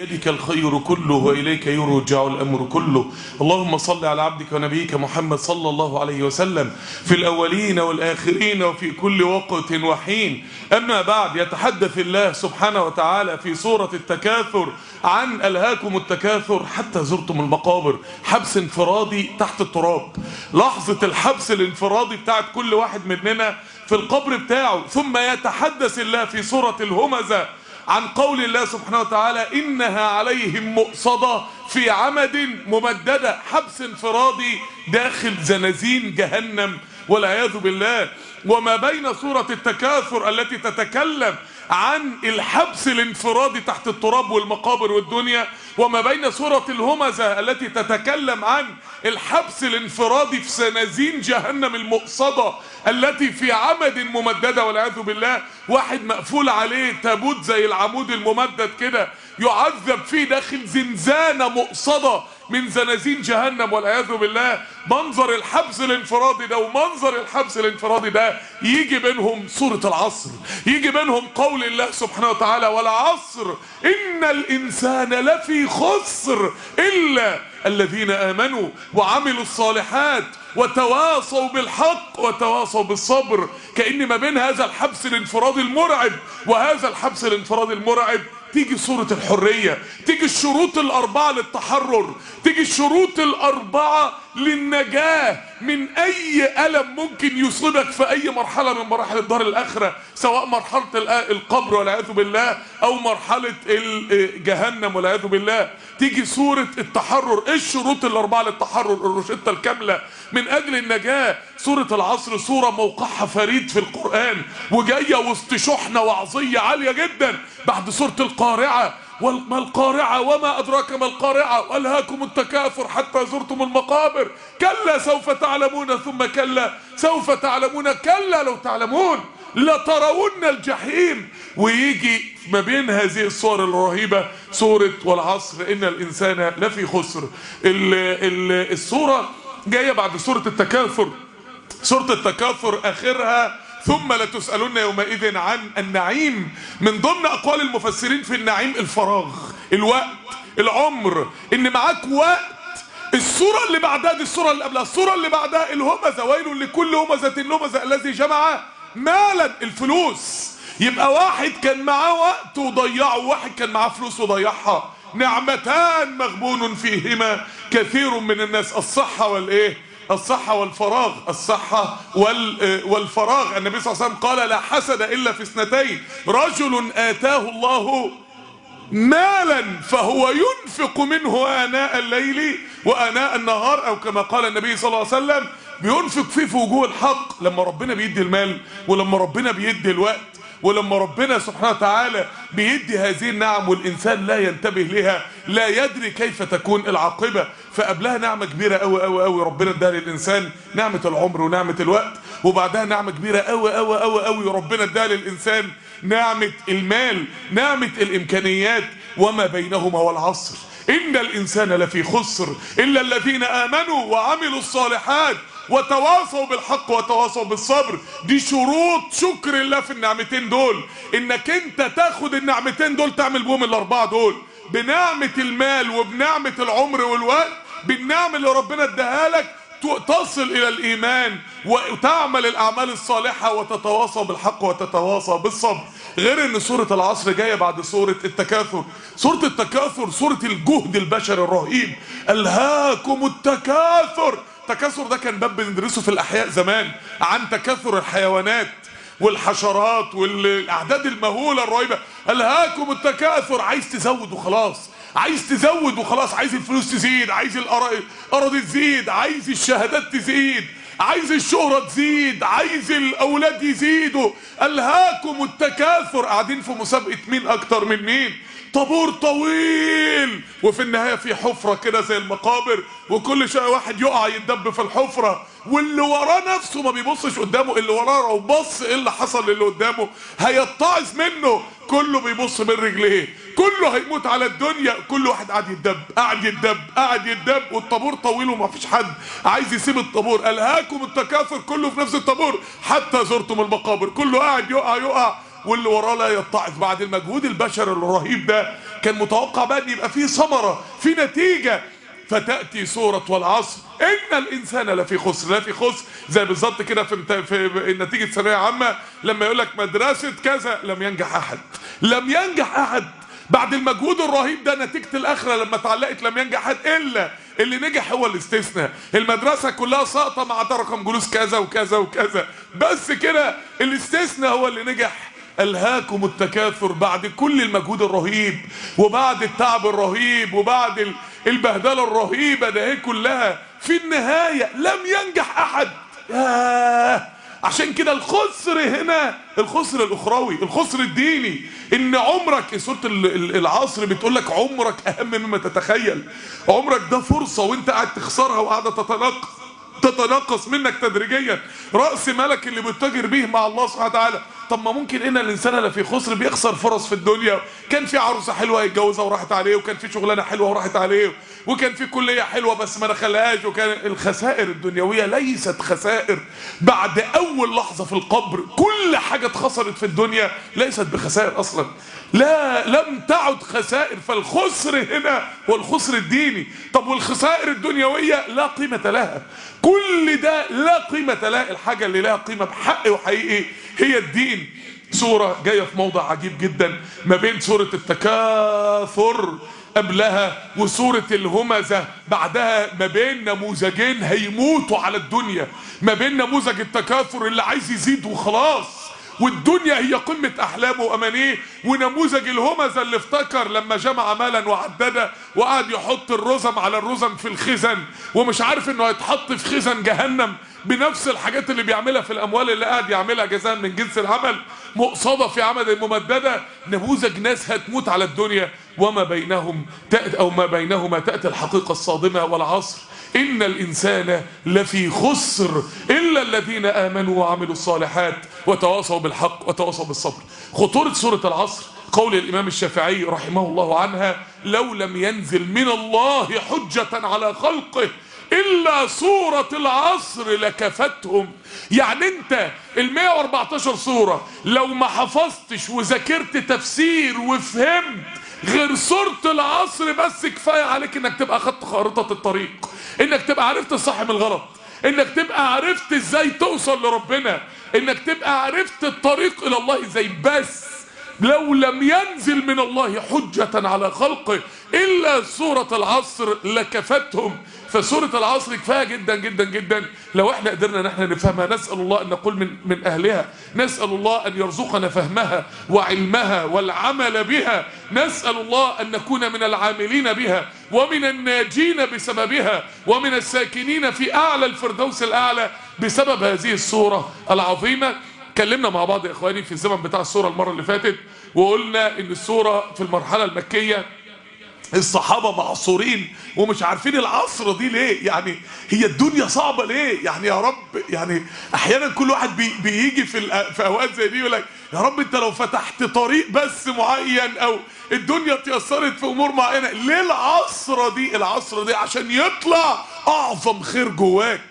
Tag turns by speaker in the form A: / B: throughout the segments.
A: بيدك الخير كله وإليك يرجع الأمر كله. اللهم صل على عبدك ونبيك محمد صلى الله عليه وسلم في الأولين والآخرين وفي كل وقت وحين. أما بعد، يتحدث الله سبحانه وتعالى في سورة التكاثر عن ألهاكم التكاثر حتى زرتم المقابر. حبس انفرادي تحت التراب، لحظة الحبس الانفرادي بتاعت كل واحد مننا في القبر بتاعه. ثم يتحدث الله في سورة الهمزة عن قول الله سبحانه وتعالى: إنها عليهم مؤصدة في عمد ممددة. حبس انفرادي داخل زنازين جهنم والعياذ بالله. وما بين سورة التكاثر التي تتكلم عن الحبس الانفرادي تحت التراب والمقابر والدنيا، وما بين سورة الهمزة التي تتكلم عن الحبس الانفرادي في زنازين جهنم المؤصدة التي في عمد ممددة والعياذ بالله. واحد مقفول عليه تابوت زي العمود الممدد كده، يعذب فيه داخل زنزانة مؤصدة من زنازين جهنم والعياذ بالله. منظر الحبس الانفرادي ده ومنظر الحبس الانفرادي ده يجي بينهم سورة العصر، يجي بينهم قول الله سبحانه وتعالى: والعصر إن الإنسان لفي خسر إلا الذين آمنوا وعملوا الصالحات وتواصوا بالحق وتواصوا بالصبر. كأن ما بين هذا الحبس الانفرادي المرعب وهذا الحبس الانفرادي المرعب تيجي سورة الحرية، تيجي الشروط الأربعة للتحرر، تيجي الشروط الأربعة للنجاة من أي ألم ممكن يصيبك في أي مرحلة من مراحل الدار الآخرة، سواء مرحلة القبر والعياذ بالله أو مرحلة جهنم والعياذ بالله. تيجي سورة التحرر، إيه الشروط الأربعة للتحرر، الروشتة الكاملة من أجل النجاة. سورة العصر سورة موقعها فريد في القرآن، وجاية وسط شحنة وعظية عالية جدا بعد سورة القارعة. وما القارعة وما أدراك ما القارعة وألهاكم التكاثر حتى زرتم المقابر كلا سوف تعلمون ثم كلا سوف تعلمون كلا لو تعلمون لترون الجحيم. ويجي ما بين هذه الصور الرهيبة سورة والعصر إن الإنسان لفي خسر. الصورة جاية بعد سورة التكاثر. سورة التكاثر آخرها ثم لتسألن يومئذ عن النعيم. من ضمن أقوال المفسرين في النعيم الفراغ، الوقت، العمر، إن معاك وقت. السورة اللي بعدها دي السورة اللي قبلها، السورة اللي بعدها الهمزة: ويل لكل همزة لمزة الذي جمع مالا، الفلوس. يبقى واحد كان معاه وقت وضيعه، وواحد كان معاه فلوس وضيعها. نعمتان مغبون فيهما كثير من الناس: الصحة والإيه؟ الصحة والفراغ. الصحة والفراغ. النبي صلى الله عليه وسلم قال: لا حسد إلا في اثنتين: رجل آتاه الله مالا فهو ينفق منه آناء الليل وآناء النهار، أو كما قال النبي صلى الله عليه وسلم: بينفق فيه في وجوه الحق. لما ربنا بيدي المال، ولما ربنا بيدي الوقت، ولما ربنا سبحانه وتعالى بيدي هذه النعم والإنسان لا ينتبه لها، لا يدري كيف تكون العاقبة. فقبلها نعمة كبيرة أوي أوي أوي ربنا اداها للإنسان، نعمة العمر ونعمة الوقت. وبعدها نعمة كبيرة أوي أوي أوي أوي ربنا اداها للإنسان، نعمة المال، نعمة الإمكانيات. وما بينهما والعصر إن الإنسان لفي خسر إلا الذين آمنوا وعملوا الصالحات وتواصوا بالحق وتواصوا بالصبر. دي شروط شكر الله في النعمتين دول، انك انت تاخد النعمتين دول تعمل بهم الاربعه دول، بنعمه المال وبنعمه العمر والوقت، بالنعمه اللي ربنا اداها لك تصل الى الايمان وتعمل الاعمال الصالحه وتتواصى بالحق وتتواصى بالصبر. غير ان سوره العصر جايه بعد سوره التكاثر. سوره التكاثر سوره الجهد البشري الرهيب. الهاكم التكاثر. التكاثر ده كان باب بندرسه في الأحياء زمان، عن تكاثر الحيوانات والحشرات والأعداد المهولة الرهيبة. ألهاكم التكاثر، عايز تزود وخلاص، عايز تزود وخلاص، عايز الفلوس تزيد، عايز الأراضي تزيد، عايز الشهادات تزيد، عايز الشهرة تزيد، عايز الأولاد يزيدوا. ألهاكم التكاثر. قاعدين في مسابقة مين أكتر من مين، طابور طويل، وفي النهاية في حفرة كده زي المقابر، وكل شوية واحد يقع يتدب في الحفرة، واللي وراه نفسه ما بيبصش قدامه، اللي وراه لو بص ايه اللي حصل للي قدامه هيتعظ منه. كله بيبص من رجليه، كله هيموت على الدنيا، كل واحد قاعد يتدب قاعد يتدب قاعد يتدب، والطابور طويل وما فيش حد عايز يسيب الطابور. ألهاكم التكاثر، كله في نفس الطابور حتى زرتم المقابر، كله قاعد يقع واللي وراه لا يتعظ. بعد المجهود البشري الرهيب ده كان متوقع بقى ان يبقى فيه ثمرة، في نتيجة. فتأتي سورة والعصر إن الإنسان لفي خسر. لفي خسر زي بالظبط كده في نتيجة ثانوية عامة لما يقول لك مدرسة كذا لم ينجح أحد. لم ينجح أحد. بعد المجهود الرهيب ده نتيجة الآخرة لما اتعلقت لم ينجح أحد إلا اللي نجح هو الاستثناء. المدرسة كلها ساقطة ما عدا رقم جلوس كذا وكذا وكذا، بس كده الاستثناء هو اللي نجح. ألهاكم التكاثر. بعد كل المجهود الرهيب وبعد التعب الرهيب وبعد البهدلة الرهيبة ده كلها، في النهاية لم ينجح أحد. عشان كده الخسر هنا الخسر الأخروي، الخسر الديني. إن عمرك، سورة العصر بتقول لك عمرك أهم مما تتخيل. عمرك ده فرصة وأنت قاعد تخسرها وقاعدة تتنقص منك تدريجيا. رأس مالك اللي بتتاجر به مع الله سبحانه وتعالى. طب ما ممكن ان الانسان اللي في خسر بيخسر فرص في الدنيا. كان في عروسه حلوه يتجوزها وراحت عليه، وكان في شغلانه حلوه وراحت عليه، وكان في كليه حلوه بس ما دخلهاش. وكان الخسائر الدنيويه ليست خسائر. بعد اول لحظه في القبر كل حاجه اتخسرت في الدنيا ليست بخسائر اصلا. لا، لم تعد خسائر. فالخسر هنا هو الخسر الديني. طب والخسائر الدنيويه لا قيمه لها. كل ده لا قيمه لها. الحاجه اللي لها قيمه بحق وحقيقي هي الدين. سورة جاية في موضع عجيب جدا ما بين سورة التكاثر قبلها وسورة الهمزة بعدها، ما بين نموذجين هيموتوا على الدنيا. ما بين نموذج التكاثر اللي عايز يزيد وخلاص والدنيا هي قمة أحلامه وأمانيه، ونموذج الهمزة اللي افتكر لما جمع مالا وعدده وقعد يحط الرزم على الرزم في الخزن ومش عارف انه هيتحط في خزن جهنم بنفس الحاجات اللي بيعملها في الأموال اللي قاعد يعملها جزاء من جنس العمل مقصدة في عمد ممددة. نموذج ناس هتموت على الدنيا وما بينهم ما بينهما تأتي الحقيقة الصادمة. والعصر إن الإنسان لفي خسر إلا الذين آمنوا وعملوا الصالحات وتواصوا بالحق وتواصوا بالصبر. خطورة سورة العصر قول الإمام الشافعي رحمه الله عنها: لو لم ينزل من الله حجة على خلقه إلا سورة العصر لكفتهم. يعني انت 114 سورة لو ما حفظتش وذاكرت تفسير وفهمت غير سورة العصر بس كفاية عليك انك تبقى خدت خارطة الطريق، انك تبقى عرفت الصح من الغلط، انك تبقى عرفت ازاي توصل لربنا، انك تبقى عرفت الطريق الى الله ازاي. بس لو لم ينزل من الله حجة على خلقه إلا سورة العصر لكفتهم. فسورة العصر كفاية جدا جدا جدا لو احنا قدرنا نحن نفهمها. نسأل الله أن نقول من أهلها، نسأل الله أن يرزقنا فهمها وعلمها والعمل بها، نسأل الله أن نكون من العاملين بها ومن الناجين بسببها ومن الساكنين في أعلى الفردوس الأعلى بسبب هذه السورة العظيمة. اتكلمنا مع بعض يا اخواني في الزمن بتاع السورة المرة اللي فاتت وقلنا ان السورة في المرحلة المكية الصحابة معصورين ومش عارفين العصر دي ليه. يعني هي الدنيا صعبة ليه؟ يعني يا رب، يعني احيانا كل واحد بيجي في اوقات زي دي يقول لك يا رب انت لو فتحت طريق بس معين او الدنيا اتيسرت في امور معينة، ليه العصر دي؟ العصر دي عشان يطلع اعظم خير جواك،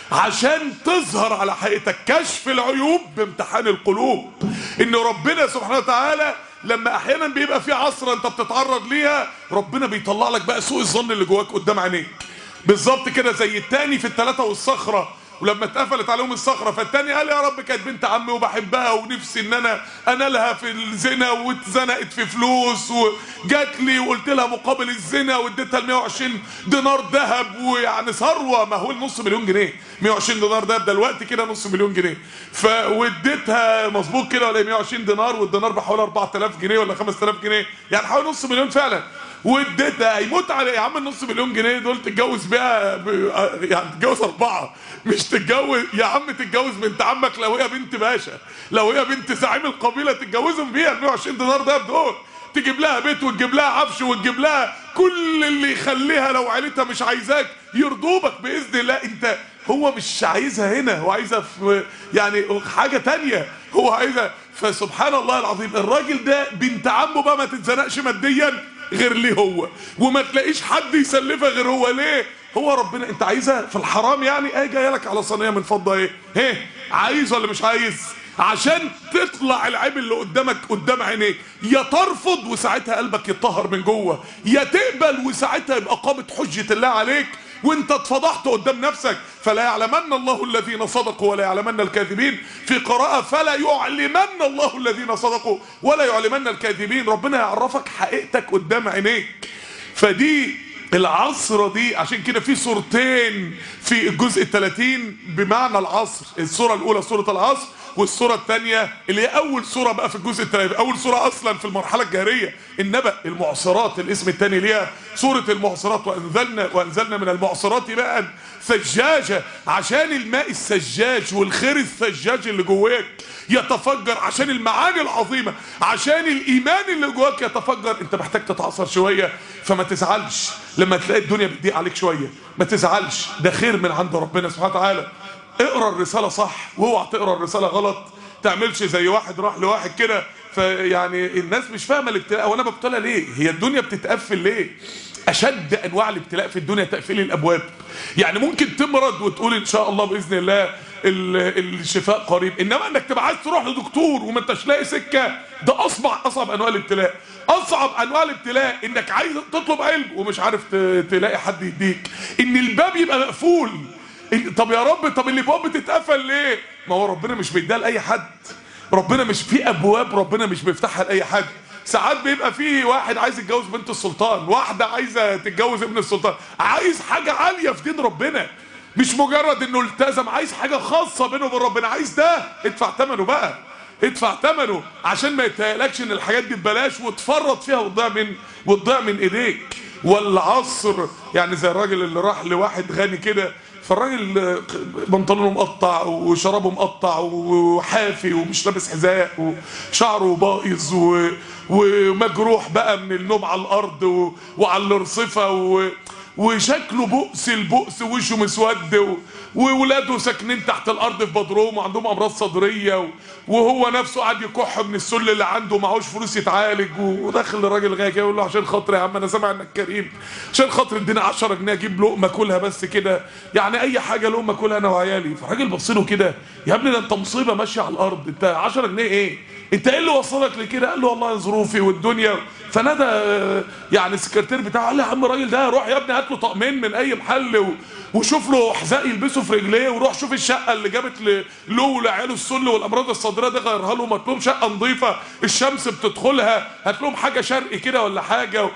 A: عشان تظهر على حقيقتك. كشف العيوب بامتحان القلوب. ان ربنا سبحانه وتعالى لما احيانا بيبقى في عصر انت بتتعرض ليها ربنا بيطلع لك بقى سوء الظن اللي جواك قدام عينيك. بالظبط كده زي التاني في الثلاثة والصخرة، ولما اتقفلت عليهم الصخرة فالتاني قال يا رب كانت بنت عمي وبحبها ونفسي ان انا انالها في الزنا واتزنقت في فلوس وجات لي وقلت لها مقابل الزنا واديتها 120 دينار ذهب ويعني ثروة، ما هو نص مليون جنيه 120 دينار ذهب دلوقتي كده نص مليون جنيه. واديتها مظبوط كده ولا 120 دينار والدينار بحوالي 4000 جنيه ولا 5000 جنيه يعني حوالي نص مليون فعلا. واديتها هيموت على يا عم النص مليون جنيه دول تتجوز بيها يعني تتجوز 4 مش تتجوز يا عم تتجوز بنت عمك لو هي بنت باشا، لو هي بنت زعيم القبيله تتجوزهم بيها ال 120 دينار ده بدول، تجيب لها بيت وتجيب لها عفش وتجيب لها كل اللي يخليها لو عيلتها مش عايزاك يرضوك باذن الله. انت هو مش عايزها هنا، هو عايزها في يعني حاجه تانية هو عايزها. فسبحان الله العظيم الراجل ده بنت عمه بقى ما تتزنقش ماديا غير ليه هو، وما تلاقيش حد يسلفها غير هو. ليه؟ هو ربنا انت عايزها في الحرام يعني جايه لك على صينيه من فضه ايه عايز ولا مش عايز؟ عشان تطلع العيب اللي قدامك قدام عينيك، يا ترفض وساعتها قلبك يتطهر من جوه، يا تقبل وساعتها يبقى قامت حجة الله عليك وانت اتفضحت قدام نفسك. فلا يعلمن الله الذين صدقوا ولا يعلمن الكاذبين. في قراءة فلا يعلمن الله الذين صدقوا ولا يعلمن الكاذبين. ربنا يعرفك حقيقتك قدام عينيك. فدي العصر دي، عشان كده في صورتين في الجزء 30 بمعنى العصر. الصورة الأولى صورة العصر، والصورة الثانية اللي هي أول صورة بقى في الجزء الثالث، أول صورة أصلا في المرحلة الجاهرية، النبأ، المعصرات، الاسم الثاني ليها صورة المعصرات. وأنزلنا من المعصرات بقى ثجاجة، عشان الماء الثجاج والخير الثجاج اللي جواك يتفجر، عشان المعاني العظيمة، عشان الإيمان اللي جواك يتفجر. أنت محتاج تتعصر شوية. فما تزعلش لما تلاقي الدنيا بتضيق عليك شوية، ما تزعلش، ده خير من عند ربنا سبحانه وتعالى. اقرا الرسالة صح، واوعى تقرا الرسالة غلط. تعملش زي واحد راح لواحد كده، فيعني الناس مش فاهمة الابتلاء. وانا ببتلى ليه؟ هي الدنيا بتتقفل ليه؟ اشد انواع الابتلاء في الدنيا تقفيل الابواب. يعني ممكن تمرض وتقول ان شاء الله باذن الله الشفاء قريب، انما انك تبقى عايز تروح لدكتور وما انتش لاقي سكه، ده اصعب انواع الابتلاء. اصعب انواع الابتلاء انك عايز تطلب علم ومش عارف تلاقي حد يديك، ان الباب يبقى مقفول. طب يا رب، طب الابواب بتتقفل ليه؟ ما هو ربنا مش بيديها لاي حد. ربنا مش في ابواب ربنا مش بيفتحها لاي حد. ساعات بيبقى فيه واحد عايز يتجوز بنت السلطان، واحده عايزه تتجوز ابن السلطان، عايز حاجه عاليه في دين ربنا، مش مجرد انه التزم، عايز حاجه خاصه بينه وبين ربنا. عايز ده ادفع ثمنه بقى، ادفع ثمنه عشان ما يتهيألكش ان الحاجات دي ببلاش وتفرط فيها وتضيع من ايديك. والعصر يعني زي الراجل اللي راح لواحد غني كده، فالراجل بنطلونه مقطع وشرابه مقطع وحافي ومش لابس حذاء وشعره بايظ ومجروح بقى من النوم على الارض وعلى الرصفه وشكله بؤس البؤس، ووشه مسود، وولاده ساكنين تحت الارض في بدروم وعندهم امراض صدريه، وهو نفسه قاعد يكح من السل اللي عنده، معهوش فلوس يتعالج. وداخل الراجل غاية يقول له عشان خاطر يا عم انا سامع انك كريم، عشان خاطر اديني 10 جنيه اجيب لقمه كلها بس كده، يعني اي حاجه لقمه كلها انا وعيالي. فالراجل بص له كده، يا ابني ده انت مصيبه ماشيه على الارض، انت 10 جنيه ايه؟ انت ايه اللي وصلك لكده؟ قال له والله ظروفي والدنيا. فنادى يعني السكرتير بتاعه، قال له يا عم الراجل ده روح يا ابني هات له طقمين من اي محل وشوف له حذاء يلبسه في رجليه، وروح شوف الشقه اللي جابت له ولعياله السل والامراض الصدريه دي غيرها لهم، هات لهم شقه نظيفه الشمس بتدخلها، هات لهم حاجه شرقي كده ولا حاجه،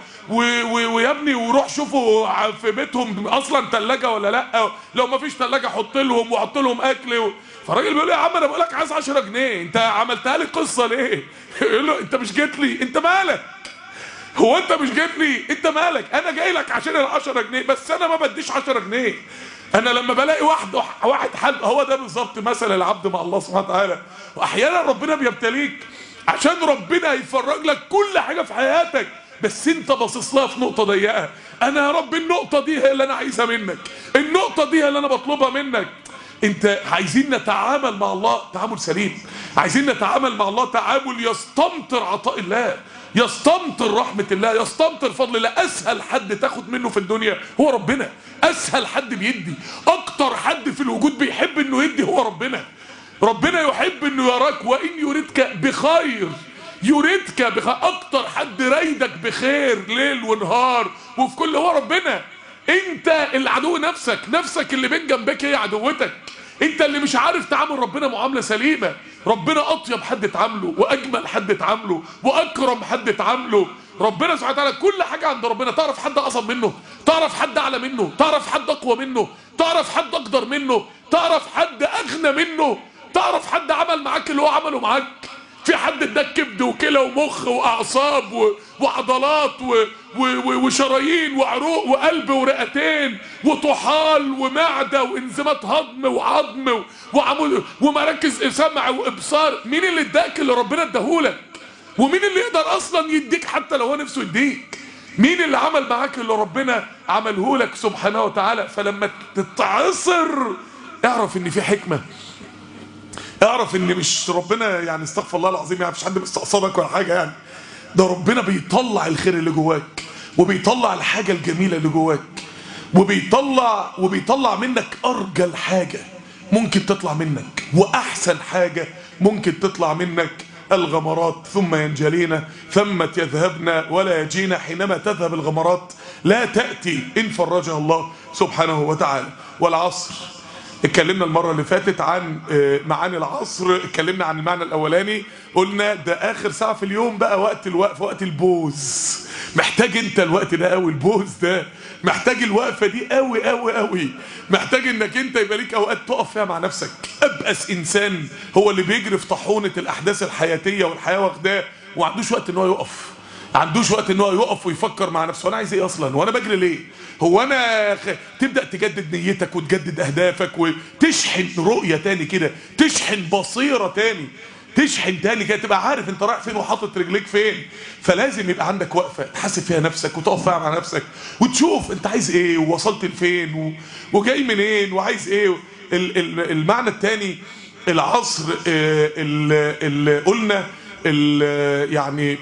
A: ويا ابني وروح شوفوا في بيتهم اصلا ثلاجه ولا لا، لو ما فيش ثلاجه حط لهم وحط لهم اكل. فالراجل بيقول له يا عم انا بقول لك عايز 10 جنيه، انت عملتها لي قصه ليه؟ يقول له انت مش جيت لي، انت مالك؟ هو انت مش جيت لي؟ انت مالك؟ انا جاي لك عشان ال 10 جنيه، بس انا ما بديش 10 جنيه. انا لما بلاقي واحد حد، هو ده بالظبط مثل العبد مع الله سبحانه وتعالى. واحيانا ربنا بيبتليك عشان ربنا يفرج لك كل حاجه في حياتك، بس انت باصص لها في نقطه ضيقه. انا يا رب النقطه دي هي اللي انا عايزها منك، النقطه دي هي اللي انا بطلبها منك. انت عايزين نتعامل مع الله تعامل سليم، عايزين نتعامل مع الله تعامل يستمطر عطاء الله، يستمطر رحمة الله، يستمطر فضل الله. اسهل حد تاخد منه في الدنيا هو ربنا، اسهل حد بيدي، اكتر حد في الوجود بيحب انه يدي هو ربنا. ربنا يحب انه يراك، وان يريدك بخير يريدك بخير، اكتر حد رايدك بخير ليل ونهار وفي كل هو ربنا. انت العدو نفسك اللي بين جنبك هي عدوتك، انت اللي مش عارف تعامل ربنا معامله سليمه. ربنا اطيب حد تعامله، واجمل حد تعامله، واكرم حد تعامله. ربنا سبحانه وتعالى كل حاجه عند ربنا. تعرف حد اعظم منه؟ تعرف حد اعلى منه؟ تعرف حد اقوى منه؟ تعرف حد اقدر منه؟ تعرف حد اغنى منه؟ تعرف حد عمل معاك اللي هو عمله معاك؟ في حد اداك كبد وكلى ومخ واعصاب وعضلات وشرايين وعروق وقلب ورئتين وطحال ومعده وانزيمات هضم وعظم وعمود ومراكز سمع وابصار؟ مين اللي اداك اللي ربنا اداهولك؟ ومين اللي يقدر اصلا يديك حتى لو هو نفسه يديك؟ مين اللي عمل معاك اللي ربنا عملهولك سبحانه وتعالى؟ فلما تتعصر اعرف ان في حكمه، اعرف ان مش ربنا يعني استغفر الله العظيم يعني مفيش حد مستقصدك ولا حاجه، يعني ده ربنا بيطلع الخير اللي جواك، وبيطلع الحاجه الجميله اللي جواك، وبيطلع منك ارجل حاجه ممكن تطلع منك، واحسن حاجه ممكن تطلع منك الغمرات ثم ينجلينا ثم يذهبنا ولا يجينا. حينما تذهب الغمرات لا تأتي إن فرجها الله سبحانه وتعالى. والعصر اتكلمنا المرة اللي فاتت عن معاني العصر، اتكلمنا عن المعنى الأولاني، قلنا ده آخر ساعة في اليوم بقى، وقت الوقف، وقت البوز. محتاج انت الوقت ده قوي، البوز ده محتاج الوقفة دي قوي قوي قوي. محتاج انك انت يبقى ليك اوقات تقف فيها مع نفسك. ابأس انسان هو اللي بيجري في طاحونة الاحداث الحياتية والحياة واخداه وما عندوش وقت ان هو يقف. عندوش وقت ان هو يقف ويفكر مع نفسه، وانا عايز ايه اصلا، وانا بجري ليه، هو انا تبدا تجدد نيتك وتجدد اهدافك وتشحن رؤيه تاني كده، تشحن بصيره تاني، تشحن تاني كده، تبقى عارف انت رايح فين وحاطط رجليك فين. فلازم يبقى عندك وقفه تحاسب فيها نفسك وتقف فيها مع نفسك وتشوف انت عايز ايه ووصلت لفين وجاي منين وعايز ايه. المعنى التاني العصر اللي قلنا يعني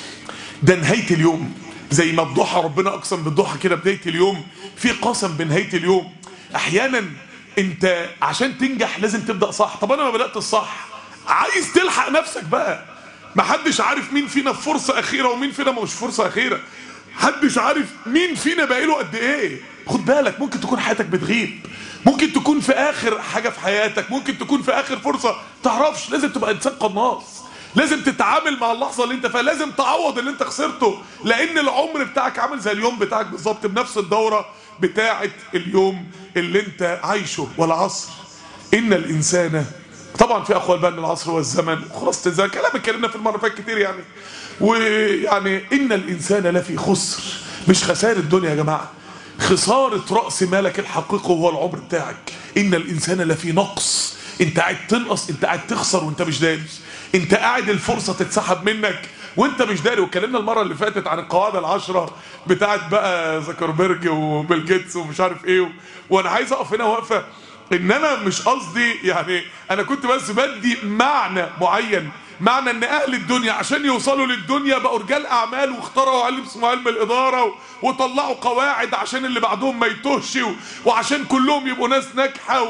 A: ده نهاية اليوم. زي ما الضحى ربنا أقسم بالضحى كده بداية اليوم، في قسم بنهاية اليوم. أحيانا أنت عشان تنجح لازم تبدأ صح. طب أنا ما بدأت الصح، عايز تلحق نفسك بقى. محدش عارف مين فينا في فرصة أخيرة ومين فينا مش فرصة أخيرة. محدش عارف مين فينا باقيله قد إيه. خد بالك، ممكن تكون حياتك بتغيب، ممكن تكون في آخر حاجة في حياتك، ممكن تكون في آخر فرصة. تعرفش، لازم تبقى إنسان قناص، لازم تتعامل مع اللحظة اللي انت فيها، لازم تعوض اللي انت خسرته، لان العمر بتاعك عامل زي اليوم بتاعك بالظبط، بنفس الدورة بتاعة اليوم اللي انت عايشه. والعصر ان الانسان، طبعا في اقوال بقى ان العصر هو الزمن، خلاص ده كلام اتكلمنا في المرة فاتت كتير يعني. ويعني ان الانسان لفي خسر، مش خسارة الدنيا يا جماعة، خسارة رأس مالك الحقيقي هو العمر بتاعك. ان الانسان لفي نقص، انت قاعد تنقص، انت قاعد تخسر وانت مش داري، انت قاعد الفرصة تتسحب منك وانت مش داري. واتكلمنا المرة اللي فاتت عن القواعد العشرة بتاعت بقى زكربرج وبيل جيتس ومش عارف ايه. وانا عايز اقف هنا وقفة، ان انا مش قصدي يعني، انا كنت بس بدي معنى معين، معنى ان اهل الدنيا عشان يوصلوا للدنيا بقوا رجال اعمال واخترعوا علم اسمه علم الاداره وطلعوا قواعد عشان اللي بعدهم ما يتوهش وعشان كلهم يبقوا ناس ناجحه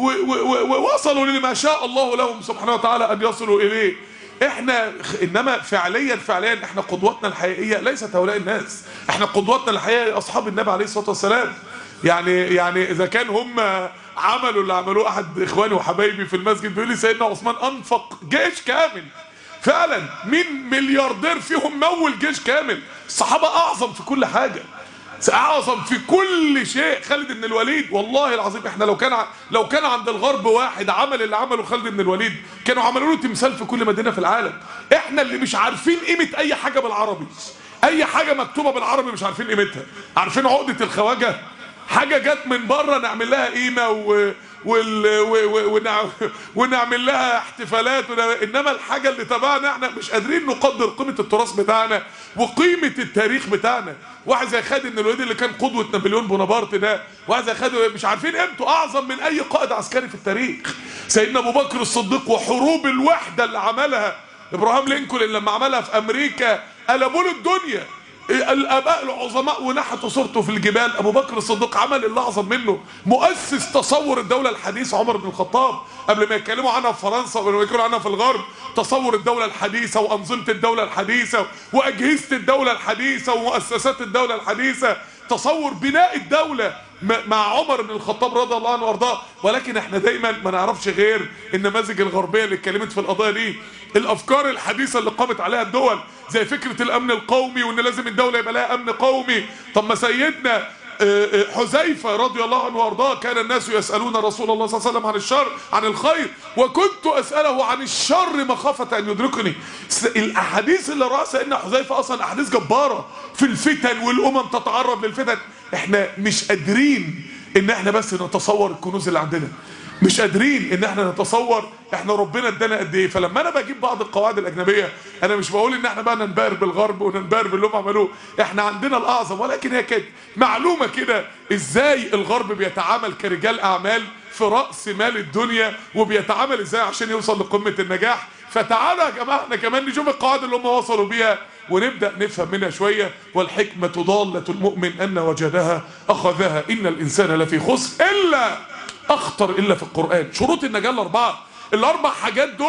A: ووصلوا لما شاء الله لهم سبحانه وتعالى ان يصلوا اليه. احنا انما فعليا احنا قدوتنا الحقيقيه ليست هؤلاء الناس، احنا قدوتنا الحقيقيه اصحاب النبي عليه الصلاه والسلام. يعني اذا كان هم عملوا اللي عملوه، احد اخواني وحبايبي في المسجد بيقول لي سيدنا عثمان انفق جيش كامل. فعلا مين ملياردير فيهم مول جيش كامل؟ الصحابه اعظم في كل حاجه، اعظم في كل شيء. خالد بن الوليد والله العظيم، احنا لو كان عند الغرب واحد عمل اللي عمله خالد بن الوليد كانوا عملوا له تمثال في كل مدينه في العالم. احنا اللي مش عارفين قيمه اي حاجه بالعربي، اي حاجه مكتوبه بالعربي مش عارفين قيمتها. عارفين عقده الخواجه؟ حاجه جت من بره نعمل لها قيمه ونعمل لها احتفالات، انما الحاجه اللي تبعنا احنا مش قادرين نقدر قيمه التراث بتاعنا وقيمه التاريخ بتاعنا. واحد زي خالد بن الوليد اللي كان قدوه نابليون بونابرت ده، واحد زي خالد مش عارفين قيمته، اعظم من اي قائد عسكري في التاريخ. سيدنا ابو بكر الصديق وحروب الوحده اللي عملها، ابراهام لينكولن لما عملها في امريكا قلبوا له الدنيا، الاباء العظماء ونحتوا صورته في الجبال. ابو بكر الصديق عمل اللي اعظم منه، مؤسس تصور الدوله الحديثه. عمر بن الخطاب قبل ما يتكلموا عنها في فرنسا وقبل ما يتكلموا عنها في الغرب، تصور الدوله الحديثه وانظمه الدوله الحديثه واجهزه الدوله الحديثه ومؤسسات الدوله الحديثه، تصور بناء الدوله مع عمر بن الخطاب رضي الله عنه وارضاه. ولكن احنا دايما ما نعرفش غير النماذج الغربيه اللي اتكلمت في القضايا دي، الافكار الحديثه اللي قامت عليها الدول، زي فكره الامن القومي وان لازم الدوله يبقى لها امن قومي. طب ما سيدنا حذيفه رضي الله عنه وارضاه كان الناس يسالون رسول الله صلى الله عليه وسلم عن الشر عن الخير وكنت اساله عن الشر مخافه ان يدركني. الاحاديث اللي راى سيدنا حذيفه اصلا احاديث جباره في الفتن والامم تتعرض للفتن. احنا مش قادرين ان احنا بس نتصور الكنوز اللي عندنا، مش قادرين ان احنا نتصور احنا ربنا ادانا قد ايه. فلما انا بجيب بعض القواعد الاجنبيه، انا مش بقول ان احنا بقى ننبهر بالغرب وننبهر باللي هم عملوه، احنا عندنا الاعظم. ولكن هي كانت معلومه كده ازاي الغرب بيتعامل كرجال اعمال في راس مال الدنيا، وبيتعامل ازاي عشان يوصل لقمه النجاح. فتعالوا يا جماعه احنا كمان نشوف القواعد اللي هم وصلوا بيها ونبدا نفهم منها شويه. والحكمه ضاله المؤمن ان وجدها اخذها ان الانسان لفي خسر الا اخطر الا في القرآن. شروط النجاة الاربعة، الاربع حاجات دول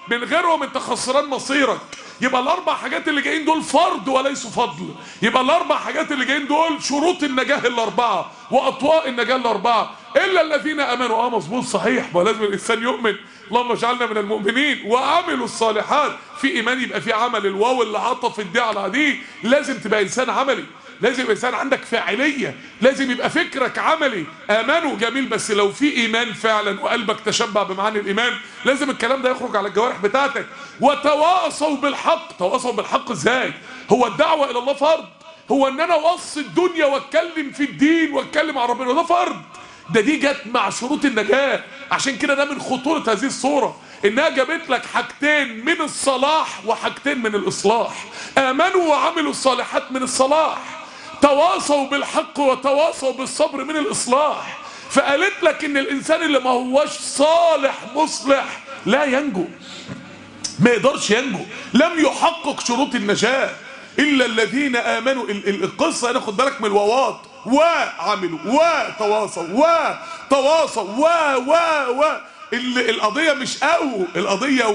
A: من غيرهم انت خسران مصيرك. يبقى الاربع حاجات اللي جايين دول فرض وليسوا فضل. يبقى الاربع حاجات اللي جايين دول شروط النجاة الاربعة واطواء النجاة الاربعة. الا الذين امنوا. مظبوط صحيح، ما لازم الانسان يؤمن. اللهم اجعلنا من المؤمنين وعملوا الصالحات. في ايمان يبقى في عمل. الواو اللي عطف الدي على دي لازم تبقى انسان عملي، لازم يبقى انسان عندك فاعليه، لازم يبقى فكرك عملي. امنوا جميل، بس لو في ايمان فعلا وقلبك تشبع بمعاني الايمان لازم الكلام ده يخرج على الجوارح بتاعتك. وتواصوا بالحق. تواصوا بالحق ازاي؟ هو الدعوه الى الله فرض؟ هو ان انا اوصي الدنيا واتكلم في الدين واتكلم عن ربنا ده فرض؟ دي جت مع شروط النجاه. عشان كده ده من خطوره هذه الصوره، انها جابت لك حاجتين من الصلاح وحاجتين من الاصلاح. امنوا وعملوا الصالحات من الصلاح، تواصوا بالحق وتواصوا بالصبر من الاصلاح. فقالت لك ان الانسان اللي ما هوش صالح مصلح لا ينجو، ما يقدرش ينجو، لم يحقق شروط النجاة. الا الذين امنوا. القصه هنا خد بالك من الواوات، وعملوا وتواصوا وتواصوا و القضيه مش القضيه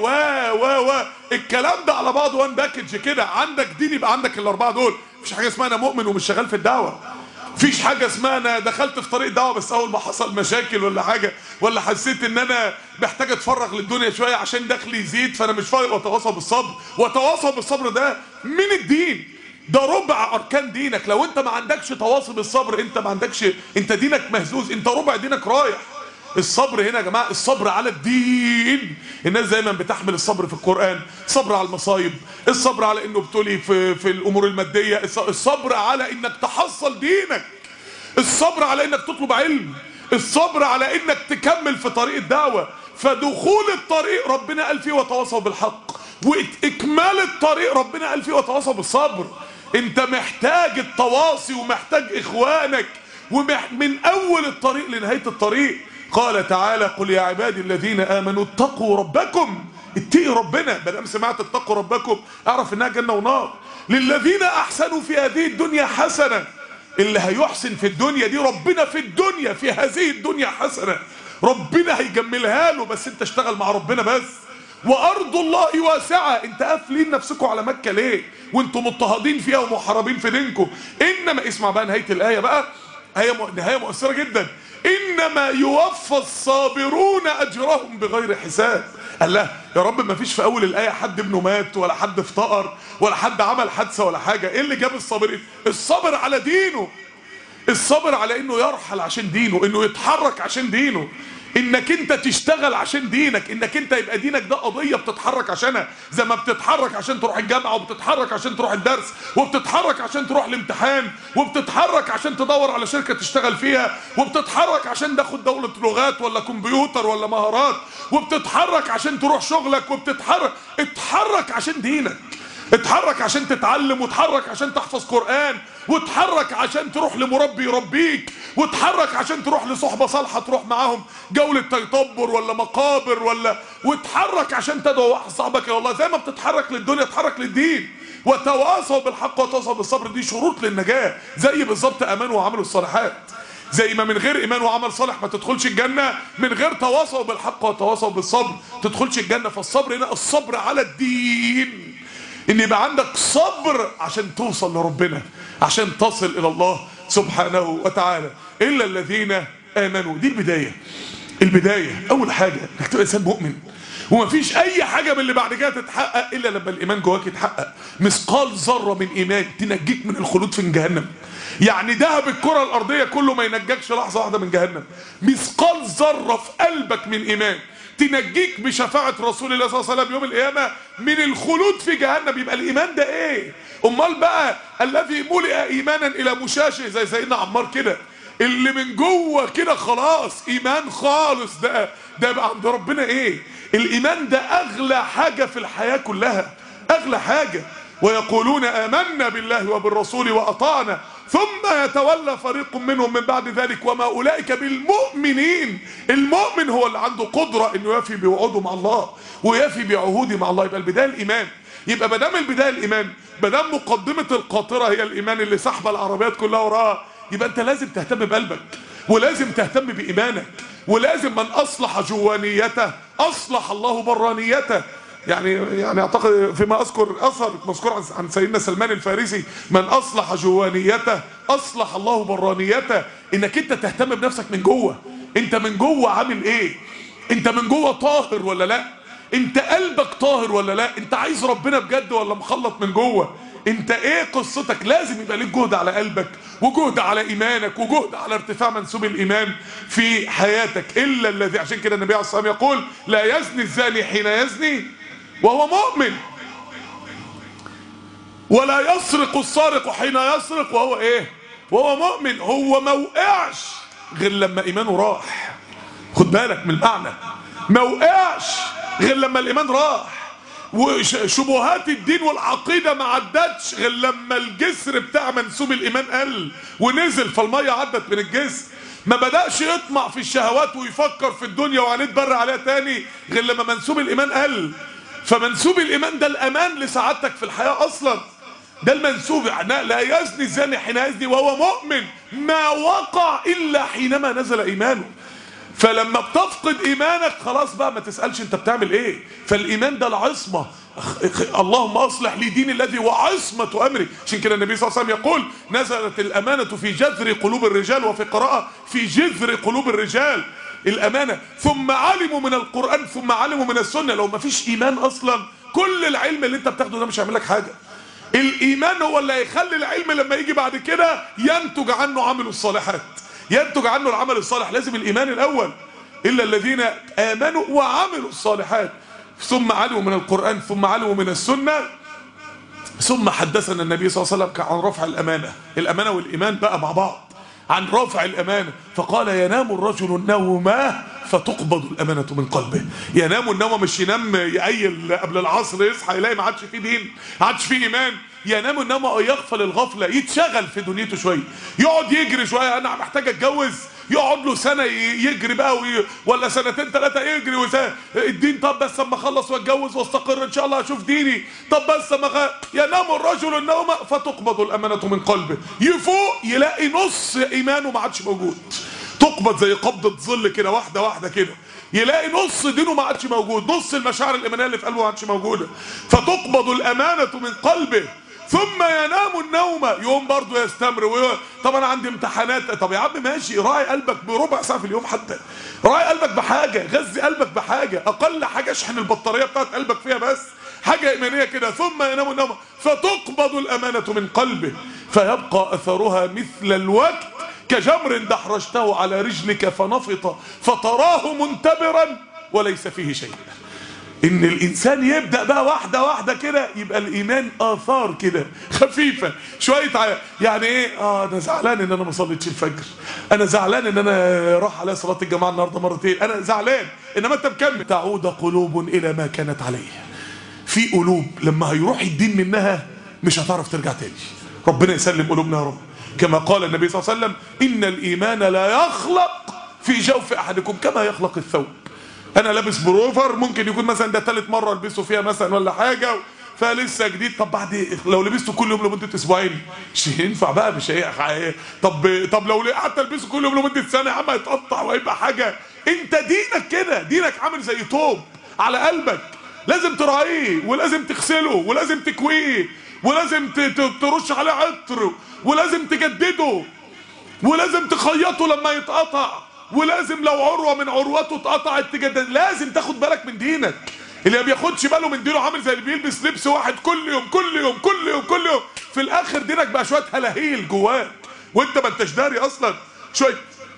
A: و الكلام ده على بعضه وان باكج كده. عندك دين يبقى عندك الاربعه دول. مفيش حاجه اسمها انا مؤمن ومش شغال في الدعوه. مفيش حاجه اسمها انا دخلت في طريق دعوه بس اول ما حصل مشاكل ولا حاجه، ولا حسيت ان انا محتاج اتفرغ للدنيا شويه عشان دخلي يزيد فانا مش فاضي. وتواصوا بالصبر. وتواصوا بالصبر ده من الدين، ده ربع اركان دينك. لو انت ما عندكش تواصي بالصبر انت ما عندكش، انت دينك مهزوز، انت ربع دينك رايح. الصبر هنا يا جماعه، الصبر على الدين. الناس دايما بتحمل الصبر في القران، الصبر على المصايب، الصبر على انه ابتلي في الامور الماديه، الصبر على انك تحصل دينك، الصبر على انك تطلب علم، الصبر على انك تكمل في طريق الدعوه. فدخول الطريق ربنا قال فيه وتواصوا بالحق، واكمال الطريق ربنا قال فيه وتواصوا بالصبر. انت محتاج التواصي ومحتاج اخوانك ومن اول الطريق لنهايه الطريق. قال تعالى: قل يا عبادي الذين امنوا اتقوا ربكم. اتقي ربنا. بدل سمعت اتقوا ربكم اعرف انها جنه ونار. للذين احسنوا في هذه الدنيا حسنه. اللي هيحسن في الدنيا دي ربنا في الدنيا في هذه الدنيا حسنه، ربنا هيجملها له، بس انت اشتغل مع ربنا بس. وارض الله واسعه. انت قافلين نفسكم على مكه ليه وانتم مضطهدين فيها ومحاربين في دينكم؟ انما اسمع بقى نهايه الايه بقى، نهايه مؤثره جدا. انما يوفى الصابرون اجرهم بغير حساب. قال له يا رب ما فيش في اول الايه حد ابنه مات ولا حد افتقر ولا حد عمل حادثه ولا حاجه. ايه اللي جاب الصابرين؟ الصبر على دينه، الصبر على انه يرحل عشان دينه، انه يتحرك عشان دينه، انك انت تشتغل عشان دينك، انك انت يبقى دينك ده قضيه بتتحرك عشانها. زي ما بتتحرك عشان تروح الجامعه، وبتتحرك عشان تروح الدرس، وبتتحرك عشان تروح الامتحان، وبتتحرك عشان تدور على شركه تشتغل فيها، وبتتحرك عشان تاخد دوله لغات ولا كمبيوتر ولا مهارات، وبتتحرك عشان تروح شغلك، اتحرك عشان دينك، اتحرك عشان تتعلم، واتحرك عشان تحفظ قرآن، واتحرك عشان تروح لمربي يربيك، واتحرك عشان تروح لصحبة صالحة تروح معاهم جولة تيطبر ولا مقابر واتحرك عشان تدعو واحد صاحبك الى الله. زي ما بتتحرك للدنيا اتحرك للدين. وتواصوا بالحق وتواصوا بالصبر. دي شروط للنجاة. زي بالظبط امنوا وعملوا الصالحات. زي ما من غير ايمان وعمل صالح ما تدخلش الجنه، من غير تواصوا بالحق وتواصوا بالصبر تدخلش الجنه. فالصبر هنا الصبر على الدين، ان يبقى عندك صبر عشان توصل لربنا، عشان تصل الى الله سبحانه وتعالى. الا الذين امنوا. دي البدايه اول حاجه انك تبقى انسان مؤمن. ومفيش اي حاجه من اللي بعد كده تتحقق الا لما الايمان جواك يتحقق. مثقال ذره من ايمان تنجيك من الخلود في جهنم. يعني ذهب الكره الارضيه كله ما ينجكش لحظه واحده من جهنم. مثقال ذره في قلبك من ايمان تنجيك بشفاعة رسول الله صلى الله عليه وسلم يوم القيامة من الخلود في جهنم. يبقى الإيمان ده إيه؟ أمال بقى الذي ملئ إيمانا إلى مشاشه زي سيدنا عمار كده، اللي من جوه كده خلاص إيمان خالص، ده بقى عند ربنا إيه؟ الإيمان ده أغلى حاجة في الحياة كلها، أغلى حاجة. ويقولون آمنا بالله وبالرسول وأطعنا ثم يتولى فريق منهم من بعد ذلك وما أولئك بالمؤمنين. المؤمن هو اللي عنده قدرة انه يفي بوعوده مع الله ويفي بعهوده مع الله. يبقى البداية الإيمان. يبقى مادام البداية الإيمان، مادام مقدمة القاطرة هي الإيمان اللي سحبة العربيات كلها وراها، يبقى أنت لازم تهتم بقلبك ولازم تهتم بإيمانك، ولازم من أصلح جوانيته أصلح الله برانيته. يعني اعتقد فيما اذكر اثر مذكور عن سيدنا سلمان الفارسي: من اصلح جوانيته اصلح الله برانيته. انك انت تهتم بنفسك من جوه. انت من جوه عامل ايه؟ انت من جوه طاهر ولا لا؟ انت قلبك طاهر ولا لا؟ انت عايز ربنا بجد ولا مخلط من جوه؟ انت ايه قصتك؟ لازم يبقى ليك جهد على قلبك، وجهد على ايمانك، وجهد على ارتفاع منسوب الايمان في حياتك. الا الذي، عشان كده النبي عليه الصلاه والسلام يقول: لا يزني الزاني حين يزني وهو مؤمن، ولا يسرق السارق حين يسرق وهو ايه؟ وهو مؤمن. هو ما وقعش غير لما ايمانه راح. خد بالك من المعنى، ما وقعش غير لما الايمان راح، وشبهات الدين والعقيدة ما عدتش غير لما الجسر بتاع منسوب الإيمان قل ونزل، فالمية عدت من الجسر. ما بدأش يطمع في الشهوات ويفكر في الدنيا وهنتبرع عليها تاني غير لما منسوب الإيمان قل. فمنسوب الإيمان ده الأمان لسعادتك في الحياة أصلا، ده المنسوب. لا يزني الزاني حين يزني وهو مؤمن، ما وقع إلا حينما نزل إيمانه. فلما بتفقد ايمانك خلاص بقى ما تسألش انت بتعمل ايه. فالايمان ده العصمة. اللهم اصلح لي ديني الذي هو عصمة امري. عشان كده النبي صلى الله عليه وسلم يقول: نزلت الامانة في جذر قلوب الرجال، وفي قراءة في جذر قلوب الرجال الامانة. ثم علموا من القرآن ثم علموا من السنة. لو ما فيش ايمان اصلا كل العلم اللي انت بتاخده ده مش هيعمل لك حاجة. الايمان هو اللي هيخلي العلم لما يجي بعد كده ينتج عنه عمل الصالحات، ينتج عنه العمل الصالح. لازم الإيمان الأول. إلا الذين آمنوا وعملوا الصالحات ثم علموا من القرآن ثم علموا من السنة. ثم حدثنا النبي صلى الله عليه وسلم عن رفع الأمانة. الأمانة والإيمان بقى مع بعض، عن رفع الأمانة. فقال: ينام الرجل النوم فتقبض الأمانة من قلبه. ينام النوم، مش ينام يقيل قبل العصر يصحى يلاقي ما عادش فيه دين، ما عادش فيه إيمان. ينام النوم أو يغفل الغفلة، يتشغل في دنيته شوية، يقعد يجري شوية. أنا محتاج أتجوز، يقعد له سنة يجري بقى ولا سنتين ثلاثة يجري الدين. طب بس اما اخلص واتجوز واستقر ان شاء الله اشوف ديني. طب بس اما ينام الرجل النوم فتقبض الامانة من قلبه. يفوق يلاقي نص ايمانه ما عادش موجود. تقبض زي قبضة ظل كده، واحدة واحدة كده، يلاقي نص دينه ما عادش موجود، نص المشاعر الايمانيه اللي في قلبه ما عادش موجوده. فتقبض الامانة من قلبه ثم ينام النوم. يوم برضه يستمر. طب انا عندي امتحانات. طب يا عم ماشي، راعي قلبك بربع ساعه في اليوم، حتى راعي قلبك بحاجه، غذي قلبك بحاجه، اقل حاجه اشحن البطاريه بتاعت قلبك فيها بس حاجه ايمانيه كده. ثم ينام النوم فتقبض الامانه من قلبه فيبقى اثرها مثل الوقت كجمر دحرجته على رجلك فنفط فتراه منتبرا وليس فيه شيء. ان الانسان يبدأ بقى واحدة واحدة كده، يبقى الايمان اثار كده خفيفة شوية. يعني ايه؟ انا زعلان ان انا ما صليتش الفجر، انا زعلان ان انا راح على صلاة الجماعة النهاردة مرتين، انا زعلان. انما انت مكمل. تعود قلوب الى ما كانت عليه. في قلوب لما هيروح الدين منها مش هتعرف ترجع تاني. ربنا يسلم قلوبنا يا رب. كما قال النبي صلى الله عليه وسلم: ان الايمان لا يخلق في جوف احدكم كما يخلق الثوب. انا لابس بروفر ممكن يكون مثلا ده ثالث مره البسه فيها مثلا ولا حاجه، فلسه جديد. طب بعد لو لبسته كل يوم لمده اسبوعين مش هينفع بقى، مش هي. طب لو قعدت البسه كل يوم لمده سنه يا عم هيتقطع وهيبقى حاجه. انت دينك كده، دينك عامل زي طوب على قلبك، لازم تراعيه ولازم تغسله ولازم تكويه ولازم ترش عليه عطر ولازم تجدده ولازم تخيطه لما يتقطع، ولازم لو عروة من عروته اتقطعت تجدد. لازم تاخد بالك من دينك. اللي ما بياخدش باله من دينه عامل زي اللي بيلبس لبس واحد كل يوم كل يوم كل يوم كل يوم، في الاخر دينك بقى شويه هلاهيل جواك وانت ما انتش داري اصلا، شويه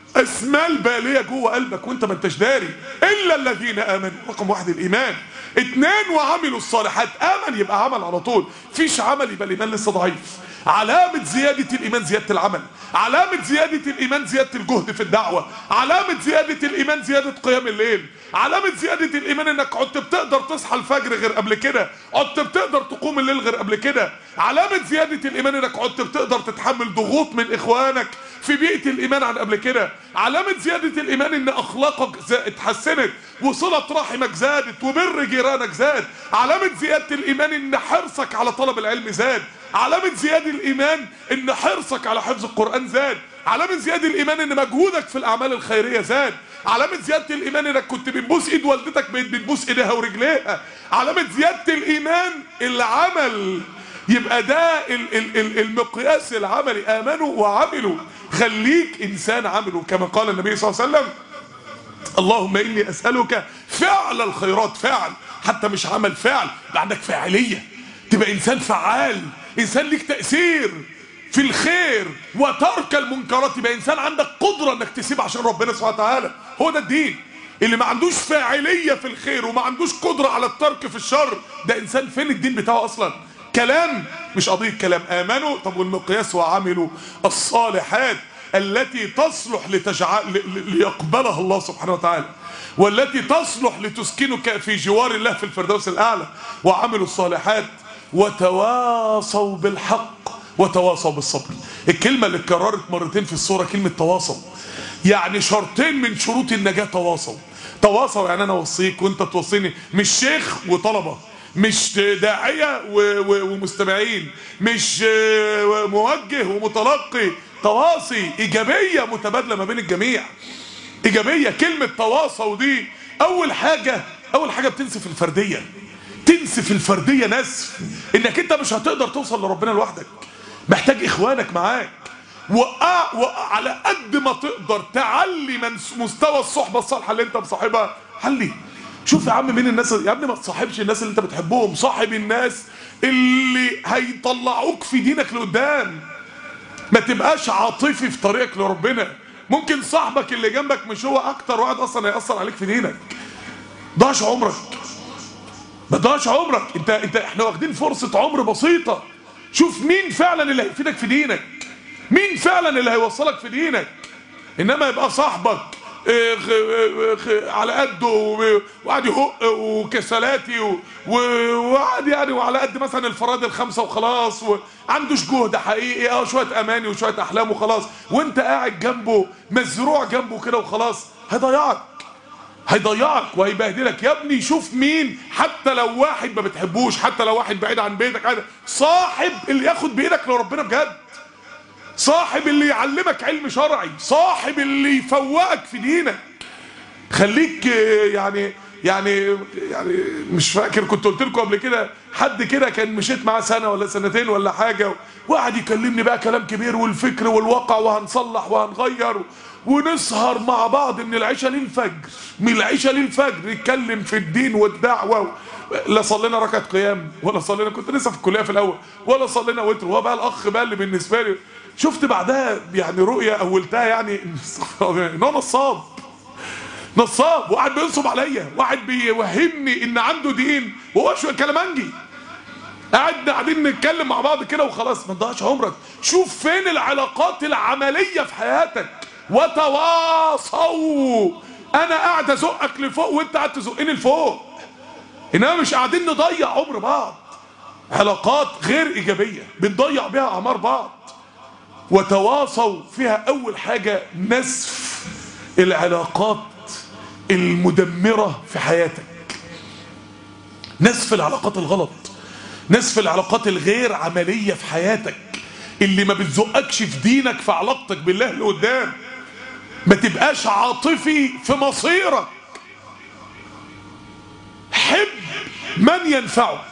A: اسمال باليه جوه قلبك وانت ما انتش داري. الا الذين امنوا، رقم واحد الايمان. اتنين وعملوا الصالحات. امن يبقى عمل على طول، فيش عمل يبقى الايمان لسه ضعيف. علامة زيادة الإيمان زيادة العمل، علامة زيادة الإيمان زيادة الجهد في الدعوة، علامة زيادة الإيمان زيادة قيام الليل، علامة زيادة الإيمان إنك عدت بتقدر تصحى الفجر غير قبل كده، عدت بتقدر تقوم الليل غير قبل كده. علامة زيادة الإيمان إنك عدت بتقدر تتحمل ضغوط من إخوانك في بيئة الإيمان عن قبل كده. علامة زيادة الإيمان إن أخلاقك اتحسنت وصلة رحمك زادت وبر جيرانك زاد. علامة زيادة الإيمان إن حرصك على طلب العلم زاد. علامة زيادة الإيمان إن حرصك على حفظ القرآن زاد. علامة زيادة الإيمان إن مجهودك في الأعمال الخيرية زاد. علامة زيادة الإيمان إنك كنت بتبوس إيد والدتك بقيت بتبوس إيديها ورجليها. علامة زيادة الإيمان العمل، يبقى ده المقياس العملي. آمنوا وعملوا، خليك إنسان عمل. كما قال النبي صلى الله عليه وسلم: اللهم إني أسألك فعل الخيرات، فعل حتى مش عمل، فعل يبقى عندك فاعلية، تبقى إنسان فعال، إنسان ليك تأثير في الخير، وترك المنكرات، يبقى إنسان عندك قدرة إنك تسيب عشان ربنا سبحانه وتعالى. هو ده الدين. اللي ما عندوش فاعلية في الخير وما عندوش قدرة على الترك في الشر، ده إنسان فين الدين بتاعه أصلا؟ كلام، مش قضية كلام. آمنوا، طب والمقياس وعملوا الصالحات التي تصلح ليقبلها الله سبحانه وتعالى، والتي تصلح لتسكنك في جوار الله في الفردوس الأعلى. وعملوا الصالحات وتواصوا بالحق وتواصوا بالصبر. الكلمة اللي اتكررت مرتين في السورة كلمة تواصوا، يعني شرطين من شروط النجاة. تواصوا يعني أنا أوصيك وأنت توصيني، مش شيخ وطلبة، مش داعية ومستمعين، مش موجه ومتلقي. تواصي إيجابية متبادلة ما بين الجميع، إيجابية. كلمة تواصوا دي أول حاجة بتنسف الفردية، تنسف الفردية نسف. إنك أنت مش هتقدر توصل لربنا لوحدك، محتاج إخوانك معاك. وعلى قد ما تقدر تعلي من مستوى الصحبة الصالحة اللي أنت مصاحبها. حلي، شوف يا عم مين الناس. يا ابني ما تصاحبش الناس اللي أنت بتحبهم، صاحب الناس اللي هيطلعوك في دينك لقدام. ما تبقاش عاطفي في طريقك لربنا. ممكن صاحبك اللي جنبك مش هو اكتر واحد اصلا هيأثر عليك في دينك. ضاعش عمرك، ما ضاعش عمرك. احنا واخدين فرصة عمر بسيطة. شوف مين فعلا اللي هيفيدك في دينك، مين فعلا اللي هيوصلك في دينك. انما يبقى صاحبك على قده وقعد يهق وكسلاتي وقعد يعني وعلى قد مثلا الفرائض الخمسه وخلاص، وعندوش جهد حقيقي، شويه اماني وشويه احلام وخلاص، وانت قاعد جنبه مزروع جنبه كده وخلاص. هيضيعك وهيبهدلك. يا ابني شوف مين، حتى لو واحد ما بتحبوش، حتى لو واحد بعيد عن بيتك، صاحب اللي ياخد بايدك لربنا بجد، صاحب اللي يعلمك علم شرعي، صاحب اللي يفوقك في دينك. خليك يعني مش فاكر كنت قلت لكم قبل كده، حد كده كان مشيت معاه سنه ولا سنتين ولا حاجه، وقعد يكلمني بقى كلام كبير والفكر والواقع وهنصلح وهنغير ونسهر مع بعض من العشاء للفجر، يتكلم في الدين والدعوه. لا صلينا ركعه قيام ولا صلينا، كنت لسه في الكليه في الاول، ولا صلينا وتر. هو بقى الاخ بقى اللي بالنسبه لي شفت بعدها يعني رؤيه اولتها، يعني ان هو نصاب وقاعد بينصب عليا، واحد بيوهمني ان عنده دين وهو شو كلامنجي. قاعدين نتكلم مع بعض كده وخلاص. ما تضيعش عمرك، شوف فين العلاقات العمليه في حياتك. وتواصوا، انا قاعد ازقك لفوق وانت قاعد تزقني لفوق، انما مش قاعدين نضيع عمر بعض. علاقات غير ايجابيه بنضيع بيها اعمار بعض. وتواصوا فيها اول حاجه نسف العلاقات المدمره في حياتك، نسف العلاقات الغلط، نسف العلاقات الغير عمليه في حياتك اللي ما بتزقكش في دينك، في علاقتك بالله اللي قدام. ما تبقاش عاطفي في مصيرك، حب من ينفعك،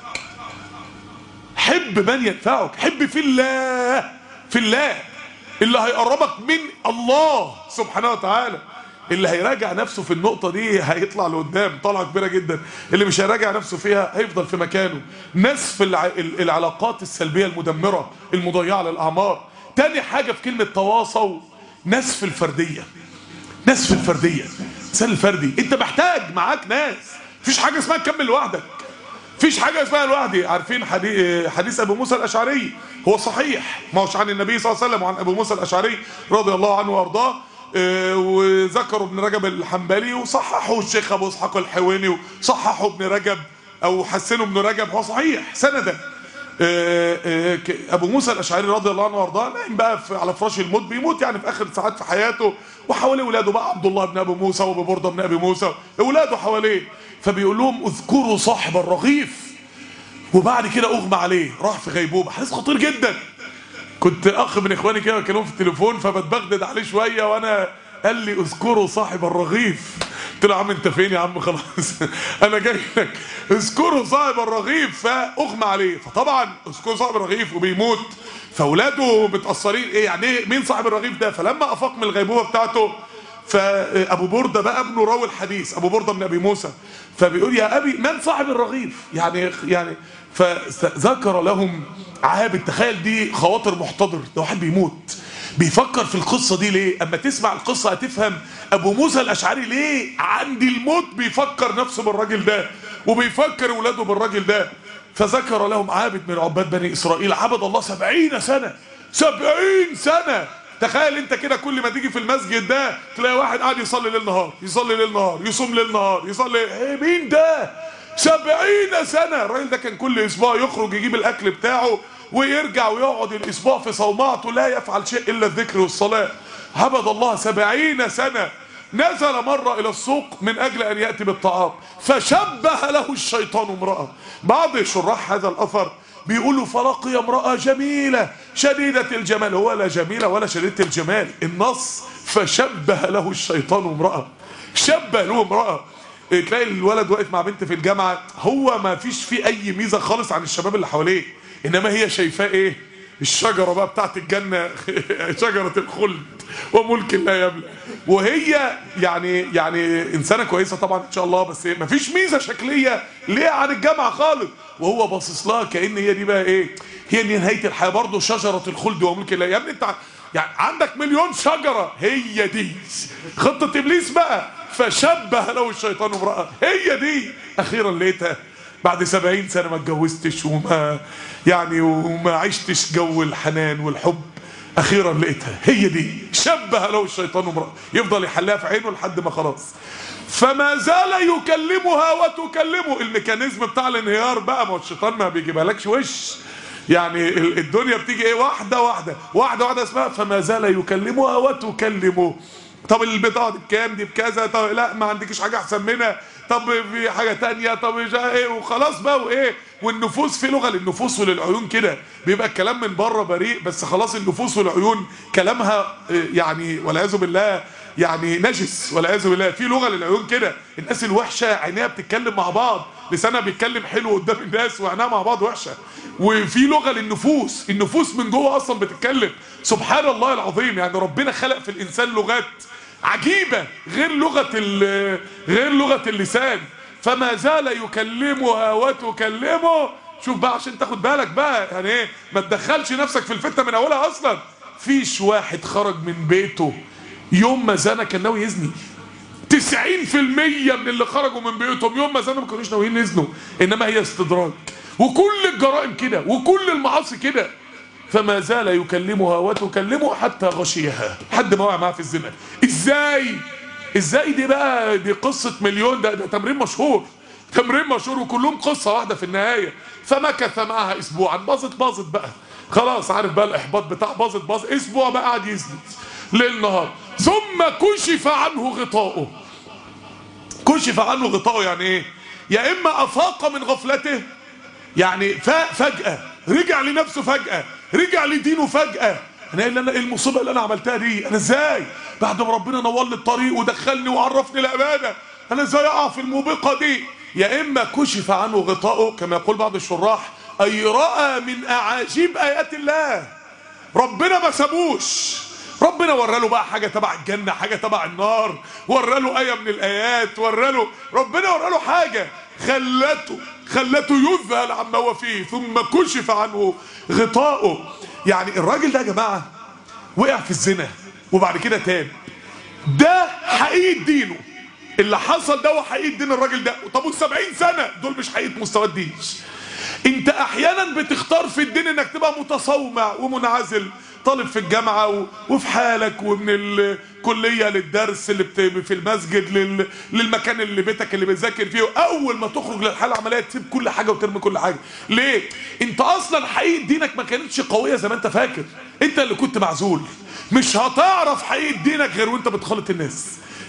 A: حب من ينفعك، حب في الله اللي هيقربك من الله سبحانه وتعالى. اللي هيراجع نفسه في النقطة دي هيطلع لقدام طلعة كبيرة جدا، اللي مش هيراجع نفسه فيها هيفضل في مكانه. نسف العلاقات السلبية المدمرة المضيعة للأعمار. تاني حاجة في كلمة تواصوا نسف الفردية. نسف الفردية، الإنسان الفردي انت محتاج معاك ناس، مفيش حاجة اسمها تكمل لوحدك، مفيش حاجة اسمها لوحدي. عارفين حديث أبو موسى الأشعري، هو صحيح، ما هوش عن النبي صلى الله عليه وسلم، وعن أبو موسى الأشعري رضي الله عنه وأرضاه. وذكروا ابن رجب الحنبلي وصححوا الشيخ أبو إسحاق الحويني وصححوا ابن رجب أو حسنوا ابن رجب، هو صحيح سندا. أبو موسى الأشعري رضي الله عنه وأرضاه نايم بقى على فراش الموت، بيموت يعني في آخر ساعات في حياته، وحواليه ولاده بقى عبد الله بن أبي موسى وأبو بردة بن أبي موسى، ولاده حواليه. فبيقول لهم اذكروا صاحب الرغيف وبعد كده اغمى عليه، راح في غيبوبه. حديث خطير جدا. كنت اخ من اخواني كده بكلمه في التليفون فبتبغدد عليه شويه، وانا قال لي اذكروا صاحب الرغيف. قلت له يا عم انت فين يا عم، خلاص انا جاي لك. اذكروا صاحب الرغيف. فاغمى عليه، فطبعا اذكروا صاحب الرغيف وبيموت، فاولاده متاثرين. ايه يعني ايه مين صاحب الرغيف ده؟ فلما افاق من الغيبوبه بتاعته، فابو برده بقى ابنه راوي الحديث، ابو برده من ابي موسى، فبيقول يا ابي من صاحب الرغيف؟ يعني فذكر لهم عابد. تخيل دي خواطر محتضر، ده واحد بيموت بيفكر في القصه دي. ليه؟ اما تسمع القصه هتفهم ابو موسى الاشعري ليه عند الموت بيفكر نفسه بالراجل ده وبيفكر ولاده بالراجل ده. فذكر لهم عابد من عباد بني اسرائيل عبد الله 70 سنه. 70 سنه. تخيل انت كده كل ما تيجي في المسجد ده تلاقي واحد قاعد يصلي ليل نهار، يصلي ليل نهار، يصوم ليل نهار، يصلي. ايه مين ده؟ 70 سنه. الراجل ده كان كل اسبوع يخرج يجيب الاكل بتاعه ويرجع ويقعد الاسبوع في صومعته لا يفعل شيء الا الذكر والصلاه. عبد الله 70 سنه. نزل مرة إلى السوق من أجل أن يأتي بالطعام، فشبه له الشيطان امرأة. بعض شراح هذا الأثر بيقولوا فلقي امرأة جميلة شديدة الجمال. هو لا جميلة ولا شديدة الجمال، النص فشبه له الشيطان امرأة. شبه له امرأة. تلاقي الولد واقف مع بنت في الجامعة، هو ما فيش فيه أي ميزة خالص عن الشباب اللي حواليه، إنما هي شايفاه إيه؟ الشجرة بقى بتاعت الجنة شجرة الخلد وملك لا يبلى. وهي يعني إنسانة كويسة طبعا إن شاء الله، بس مفيش ميزة شكلية ليه عن الجامعة خالص، وهو باصص لها كأن هي دي بقى إيه؟ هي دي نهاية الحياة برضه، شجرة الخلد وملك لا. يا ابني أنت يعني عندك مليون شجرة، هي دي خطة إبليس بقى. فشبه له الشيطان امرأة، هي دي. أخيرا لقيتها بعد 70 سنة ما اتجوزتش وما عشتش جو الحنان والحب. اخيرا لقيتها، هي دي. شبه له الشيطان امرأة، يفضل يحلها في عينه لحد ما خلاص. فما زال يكلمها وتكلمه. الميكانيزم بتاع الانهيار بقى، ما هو الشيطان ما بيجيبها لكش وش، يعني الدنيا بتيجي ايه واحدة واحدة واحدة واحدة. اسمها فما زال يكلمها وتكلمه. طب البضاعة دي بكام؟ دي بكذا. طب لا ما عندكش حاجة احسن منها. طب في حاجة تانية. طب ايه؟ وخلاص بقى. وايه؟ والنفوس في لغة للنفوس وللعيون كده، بيبقى الكلام من بره بريء بس خلاص النفوس والعيون كلامها يعني والعياذ بالله يعني نجس والعياذ بالله. في لغة للعيون كده، الناس الوحشة عينيها بتتكلم مع بعض، لسانها بيتكلم حلو قدام الناس وعينيها مع بعض وحشة. وفي لغة للنفوس، النفوس من جوه اصلا بتتكلم. سبحان الله العظيم. يعني ربنا خلق في الانسان لغات عجيبة غير لغة اللسان. فما زال يكلمها وتكلمه. شوف بقى عشان تاخد بالك بقى، يعني ايه ما تدخلش نفسك في الفتنة من اولها. اصلا فيش واحد خرج من بيته يوم ما زنى كان ناوي يزني. 90% من اللي خرجوا من بيوتهم يوم ما زنوا ما كانوش ناويين يزنوا، انما هي استدراج. وكل الجرائم كده وكل المعاصي كده. فما زال يكلمها وتكلمه حتى غشيها، حد ما وقع معاها في الزنا. ازاي دي بقى؟ دي قصة مليون. ده تمرين مشهور، تمرين مشهور، وكلهم قصة واحدة في النهاية. فمكث معها اسبوعا. باظت بقى خلاص، عارف بقى الاحباط بتاع باظت. اسبوع بقى قاعد يزني ليل نهار. ثم كشف عنه غطاؤه. كشف عنه غطاؤه يعني ايه؟ يا اما افاق من غفلته، يعني فجأة رجع لنفسه، فجأة رجع لدينه، فجأة انا ايه المصيبة اللي انا عملتها دي؟ انا ازاي بعد ما ربنا نور لي الطريق ودخلني وعرفني الامانة انا ازاي اقع في الموبقة دي؟ يا اما كشف عنه غطاؤه كما يقول بعض الشراح، اي رأى من اعاجيب ايات الله. ربنا ما سابوش، ربنا ورى له بقى حاجة تبع الجنة، حاجة تبع النار، ورى له آية من الآيات، ربنا ورى له حاجة خلته يذهل عما هو فيه. ثم كشف عنه غطاؤه. يعني الراجل ده يا جماعة وقع في الزنا وبعد كده تاب. ده حقيقة دينه، اللي حصل ده هو حقيقة دين الراجل ده. طب وال70 سنة دول مش حقيقة مستوى الدين. انت احيانا بتختار في الدين انك تبقى متصومع ومنعزل، طالب في الجامعة وفي حالك، ومن الكلية للدرس اللي في المسجد للمكان اللي بيتك اللي بتذاكر فيه. اول ما تخرج للحالة العملية تسيب كل حاجة وترمي كل حاجة. ليه؟ انت اصلا حقيقة دينك ما كانتش قوية زي ما انت فاكر، انت اللي كنت معزول. مش هتعرف حقيقة دينك غير وانت بتخالط الناس.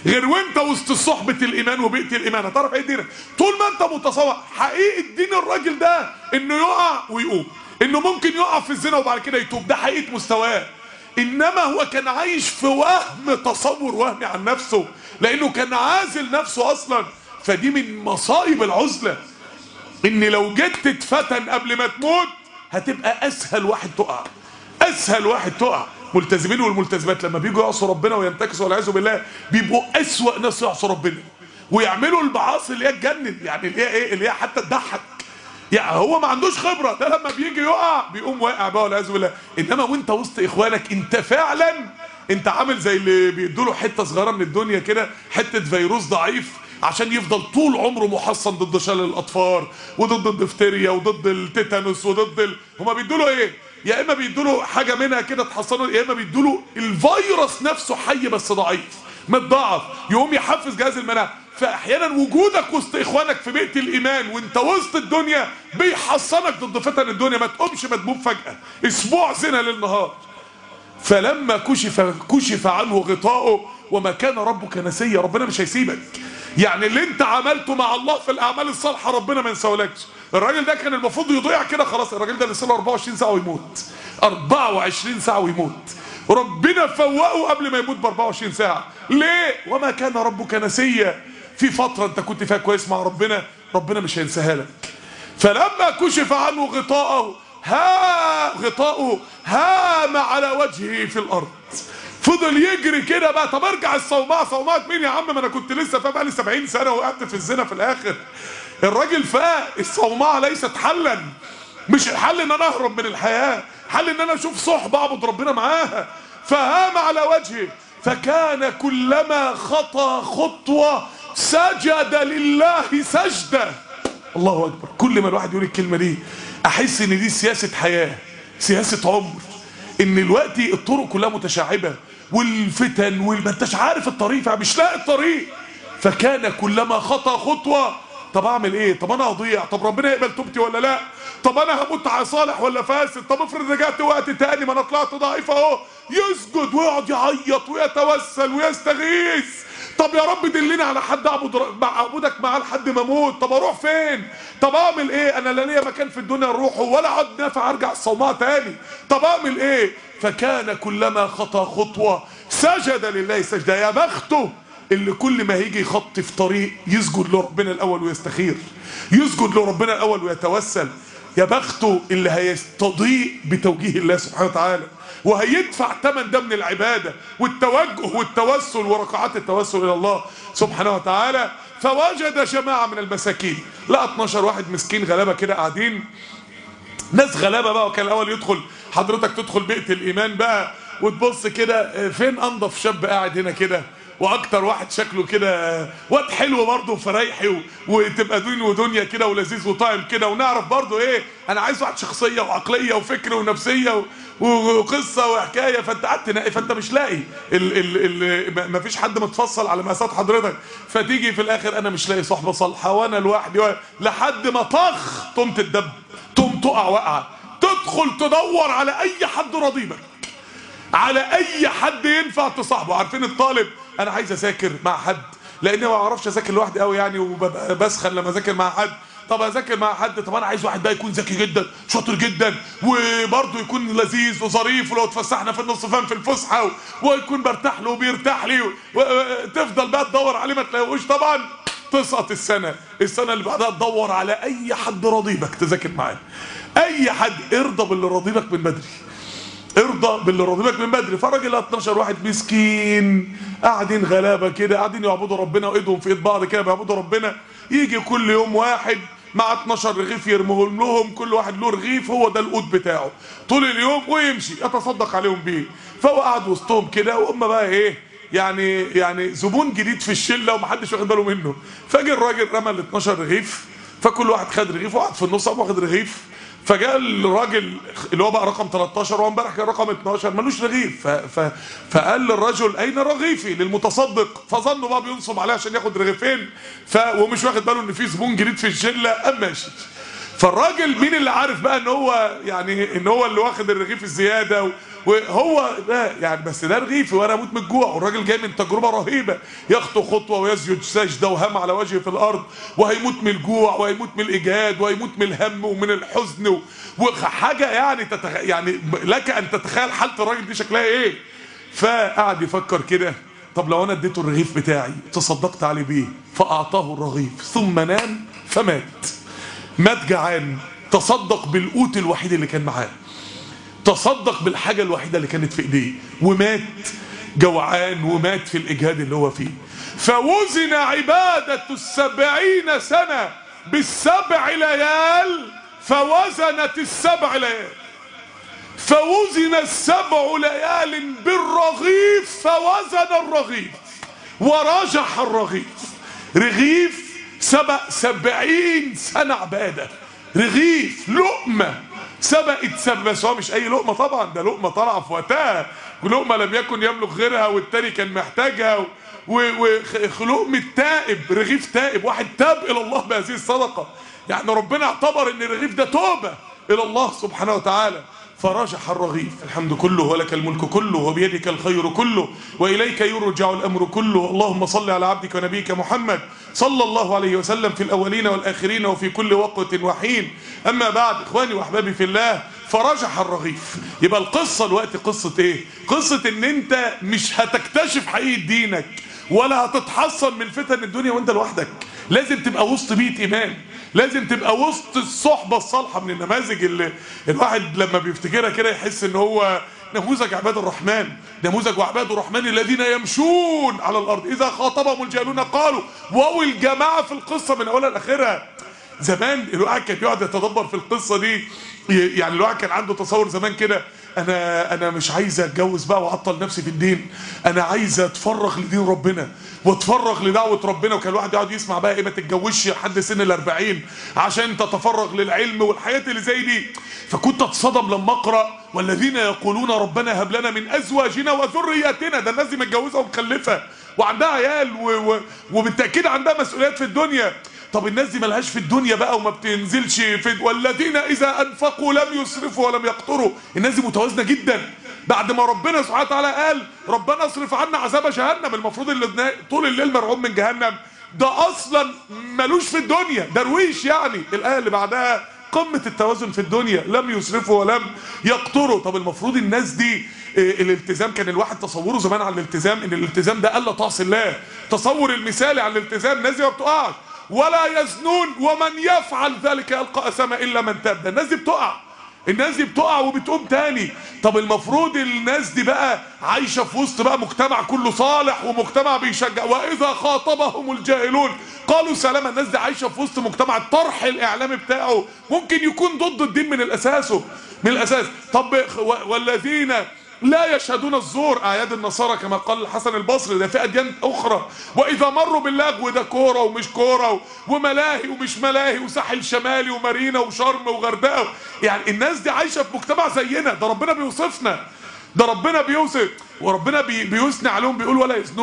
A: غير وانت وسط صحبة الايمان وبيئة الايمان. هتعرف ايه دينك طول ما انت متصور حقيقة دين الراجل ده انه يقع ويقوم، انه ممكن يقع في الزنا وبعد كده يتوب، ده حقيقة مستواه. انما هو كان عايش في وهم، تصور وهمي عن نفسه، لانه كان عازل نفسه اصلا. فدي من مصائب العزلة، ان لو جيت تتفتن قبل ما تموت هتبقى اسهل واحد تقع، اسهل واحد تقع. ملتزمين والملتزمات لما بيجوا يعصوا ربنا وينتكسوا والعياذ بالله بيبقوا اسوأ ناس يعصوا ربنا ويعملوا المعاصي اللي هي تجنن، يعني اللي هي ايه، اللي هي حتى تضحك. يعني هو ما عندوش خبره، ده لما بيجي يقع بيقوم واقع بقى والعياذ بالله. انما وانت وسط اخوانك انت فعلا انت عامل زي اللي بيدوا له حته صغيره من الدنيا كده، حته فيروس ضعيف عشان يفضل طول عمره محصن ضد شلل الاطفال وضد الدفتيريا وضد التيتانوس وضد هما بيدوا له ايه؟ يا اما بيدوا له حاجه منها كده تحصنه، يا اما بيدوا له الفيروس نفسه حي بس ضعيف متضاعف يقوم يحفز جهاز المناعه. فاحيانا وجودك وسط اخوانك في بيئه الايمان وانت وسط الدنيا بيحصنك ضد فتن الدنيا، ما تقومش مدبوب فجاه اسبوع زنا للنهار. فلما كشف عنه غطاؤه وما كان ربك نسيا، ربنا مش هيسيبك. يعني اللي انت عملته مع الله في الاعمال الصالحه ربنا ما ينساهولكش. الراجل ده كان المفروض يضيع كده خلاص، الراجل ده لسه 24 ساعه ويموت، 24 ساعه ويموت. ربنا فوقه قبل ما يموت ب 24 ساعه. ليه؟ وما كان ربك نسيا. في فتره انت كنت فيها كويس مع ربنا، ربنا مش هينساها لك. فلما كشف عنه غطاؤه هام على وجهه في الارض، فضل يجري كده بقى. طب ارجع الصومعه، صومعه مين يا عم؟ ما انا كنت لسه فاهم بقالي 70 سنه وقعدت في الزنا في الاخر. الراجل فاق الصومعه ليست حلا، مش الحل ان انا اهرب من الحياه، حل ان انا اشوف صحبه اعبد ربنا معاها. فهام على وجهه فكان كلما خطى خطوه سجد لله سجده. الله اكبر. كل ما الواحد يقول الكلمه دي احس ان دي سياسه حياه، سياسه عمر. ان دلوقتي الطرق كلها متشعبه والفتن ما انتش عارف الطريق، فمش لاقي الطريق. فكان كلما خطى خطوه، طب اعمل ايه؟ طب انا هضيع، طب ربنا يقبل توبتي ولا لا؟ طب انا هموت على صالح ولا فاسد؟ طب افرض رجعت وقت تاني ما انا طلعت ضعيف اهو. يسجد ويقعد يعيط ويتوسل ويستغيث. طب يا رب دلني على حد اعبدك معاه لحد ما اموت. طب اروح فين؟ طب اعمل ايه؟ انا لا ليا مكان في الدنيا اروحه ولا عاد نافع ارجع الصومعه تاني. طب اعمل ايه؟ فكان كلما خطى خطوه سجد لله سجده. يا بخته اللي كل ما هيجي يخط في طريق يسجد لربنا الاول ويستخير، يسجد لربنا الاول ويتوسل. يا بخته اللي هيستضيء بتوجيه الله سبحانه وتعالى وهيدفع ثمن ده من العباده والتوجه والتوسل وركعات التوسل الى الله سبحانه وتعالى. فوجد جماعه من المساكين، لقى 12 واحد مسكين غلابه كده قاعدين، ناس غلابه بقى. وكان الاول يدخل حضرتك تدخل بيئه الايمان بقى وتبص كده فين انضف شاب قاعد هنا كده، واكتر واحد شكله كده واد حلو برضه فريحي وتبقى دين ودنيا كده ولذيذ وطعم كده. ونعرف برضه ايه، انا عايز واحد شخصيه وعقليه وفكر ونفسيه وقصه وحكايه. فانت قعدت تنقي، فانت مش لاقي ما فيش حد متفصل على مقاسات حضرتك. فتيجي في الاخر انا مش لاقي صحبه صالحه وانا لوحدي، لحد ما طخ تقوم تدب، تقوم تقع وقعه، تدخل تدور على اي حد راضيبك، على اي حد ينفع تصاحبه. عارفين الطالب، انا عايز اذاكر مع حد لاني ما اعرفش اذاكر لوحدي قوي يعني، وبسخن لما اذاكر مع حد. طب اذاكر مع حد، طب انا عايز واحد بقى يكون ذكي جدا شاطر جدا وبرضه يكون لذيذ وظريف، ولو اتفسحنا في النص فاهم في الفسحه ويكون برتاح له وبيرتاح لي، وتفضل بقى تدور عليه ما تلاقيهوش. طبعا تسقط السنه اللي بعدها تدور على اي حد راضيبك تذاكر معاه، اي حد. ارضى باللي راضيبك من بدري، ارضى باللي راضيبك من بدري. فالراجل 12 واحد مسكين قاعدين غلابه كده، قاعدين يعبدوا ربنا وايدهم في ايد بعض كده بيعبدوا ربنا. يجي كل يوم واحد مع 12 رغيف يرموهم لهم، كل واحد له رغيف هو ده القوت بتاعه طول اليوم، ويمشي يتصدق عليهم بيه. فهو قاعد وسطهم كده، وهم بقى ايه يعني زبون جديد في الشله ومحدش واخد باله منه. فجه الراجل رمى ال 12 رغيف، فكل واحد خد رغيف وقعد في النص واخد رغيف. فجاء الراجل اللي هو بقى رقم 13، وهو امبارح كان رقم 12 ملوش رغيف. فقال للرجل اين رغيفي للمتصدق؟ فظنوا بقى بينصب عليه عشان ياخد رغيفين، ومش واخد باله ان في زبون جديد في الشله. قام ماشي. فالراجل مين اللي عارف بقى ان هو يعني ان هو اللي واخد الرغيف الزياده وهو ده يعني، بس ده رغيفي وانا اموت من الجوع، والراجل جاي من تجربه رهيبه، يخطو خطوه ويسجد سجده وهم على وجهه في الارض، وهيموت من الجوع وهيموت من الاجهاد وهيموت من الهم ومن الحزن وحاجه يعني يعني لك ان تتخيل حاله الراجل دي شكلها ايه. فقعد يفكر كده، طب لو انا اديته الرغيف بتاعي تصدقت عليه بيه، فاعطاه الرغيف ثم نام فمات. مات جعان، تصدق بالقوت الوحيد اللي كان معاه، تصدق بالحاجة الوحيدة اللي كانت في ايديه، ومات جوعان ومات في الإجهاد اللي هو فيه. فوزن عبادة 70 سنة بالسبع ليال، فوزنت السبع ليال، فوزن 7 ليال بالرغيف، فوزن الرغيف ورجح الرغيف. رغيف 70 سنة عبادة، رغيف لقمة سبقت بس هو مش اي لقمه طبعا، ده لقمه طالعه في وقتها، ولقمه لم يكن يملك غيرها والتاني كان محتاجها، ولقمه تائب، رغيف تائب، واحد تاب الى الله بهذه الصدقه، يعني ربنا اعتبر ان الرغيف ده توبه الى الله سبحانه وتعالى. فرجح الرغيف. الحمد كله ولك الملك كله وبيدك الخير كله وإليك يرجع الأمر كله. اللهم صل على عبدك ونبيك محمد صلى الله عليه وسلم في الأولين والآخرين وفي كل وقت وحين. أما بعد، إخواني وأحبابي في الله، فرجح الرغيف. يبقى القصة الوقت قصة إيه؟ قصة إن أنت مش هتكتشف حقيقة دينك ولا هتتحصن من فتن الدنيا وأنت لوحدك. لازم تبقى وسط بيت إيمان، لازم تبقى وسط الصحبة الصالحة من النماذج اللي الواحد لما بيفتكرها كده يحس ان هو نموذج عباد الرحمن، نموذج وعباد الرحمن الذين يمشون على الارض اذا خاطبهم الجاهلون قالوا. واو الجماعة في القصة من اولها لاخرها. زمان الواحد كان يقعد يتدبر في القصة دي، يعني الواحد كان عنده تصور زمان كده، انا مش عايز اتجوز بقى واعطل نفسي في الدين، انا عايز اتفرغ لدين ربنا واتفرغ لدعوه ربنا. وكان الواحد يقعد يسمع بقى ايه، ما تتجوزش لحد سن ال40 عشان تتفرغ للعلم والحياه اللي زي دي. فكنت اتصدم لما اقرا والذين يقولون ربنا هب لنا من ازواجنا وذرياتنا، ده الناس دي متجوزه ومخلفه وعندها عيال وبالتاكيد عندها مسؤوليات في الدنيا. طب الناس دي ملهاش في الدنيا بقى وما بتنزلش في والذين اذا انفقوا لم يسرفوا ولم يقتروا. الناس دي متوازنه جدا. بعد ما ربنا سبحانه وتعالى قال ربنا اصرف عنا عذاب جهنم، المفروض اللي طول الليل مرعوب من جهنم ده اصلا ملوش في الدنيا، درويش يعني. الايه اللي بعدها قمه التوازن في الدنيا، لم يسرفوا ولم يقتروا. طب المفروض الناس دي الالتزام، كان الواحد تصوره زمان عن الالتزام ان الالتزام ده الا تعصي الله. تصور المثالي عن الالتزام، الناس دي ما بتقعش ولا يزنون ومن يفعل ذلك يلقى اثاما الا من تاب. ده الناس دي بتقع، الناس دي بتقع وبتقوم تاني. طب المفروض الناس دي بقى عايشه في وسط بقى مجتمع كله صالح ومجتمع بيشجع، واذا خاطبهم الجاهلون قالوا سلاما. الناس دي عايشه في وسط مجتمع الطرح الاعلامي بتاعه ممكن يكون ضد الدين من الاساس. طب والذين لا يشهدون الزور، اعياد النصارى كما قال الحسن البصري، ده في اديان اخرى. واذا مروا باللغو، ده كوره ومش كوره وملاهي ومش ملاهي وساحل شمالي ومارينا وشرم وغردقه. يعني الناس دي عايشه في مجتمع زينا، ده ربنا بيوصفنا، ده ربنا بيوصف، وربنا بيثني عليهم بيقول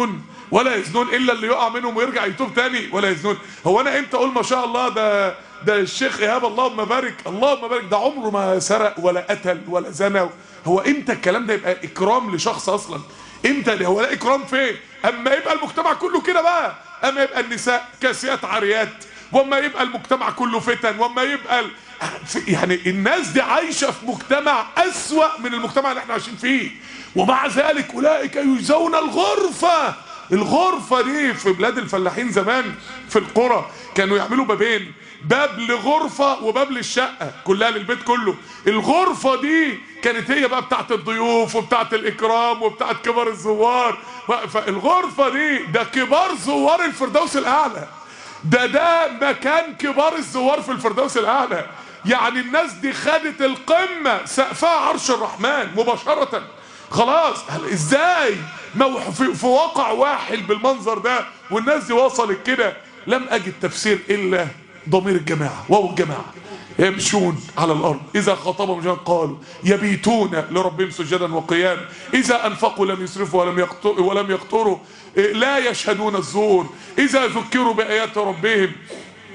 A: ولا يزنون الا اللي يقع منهم ويرجع يتوب تاني. ولا يزنون، هو انا امتى اقول ما شاء الله ده الشيخ ايهاب اللهم بارك ده عمره ما سرق ولا قتل ولا زنى؟ هو امتى الكلام ده يبقى اكرام لشخص اصلا؟ امتى هو ده اكرام فين؟ اما يبقى المجتمع كله كده بقى، اما يبقى النساء كاسيات عاريات، واما يبقى المجتمع كله فتن، واما يبقى يعني الناس دي عايشه في مجتمع اسوأ من المجتمع اللي احنا عايشين فيه. ومع ذلك اولئك يجزون الغرفه دي. في بلاد الفلاحين زمان في القرى كانوا يعملوا بابين، باب لغرفه وباب للشقه كلها للبيت كله. الغرفه دي كانت هي بقى بتاعت الضيوف وبتاعت الاكرام وبتاعت كبار الزوار. فالغرفه دي ده كبار زوار الفردوس الاعلى، ده مكان كبار الزوار في الفردوس الاعلى. يعني الناس دي خدت القمه، سقفها عرش الرحمن مباشره. خلاص ازاي في واقع واحد بالمنظر ده والناس دي وصلت كده؟ لم اجد تفسير الا ضمير الجماعه، واو الجماعه. يمشون على الارض اذا خاطبهم جاهل قالوا، يبيتون لربهم سجدا وقياما، اذا انفقوا لم يسرفوا ولم يقتروا، لا يشهدون الزور، اذا ذكروا بايات ربهم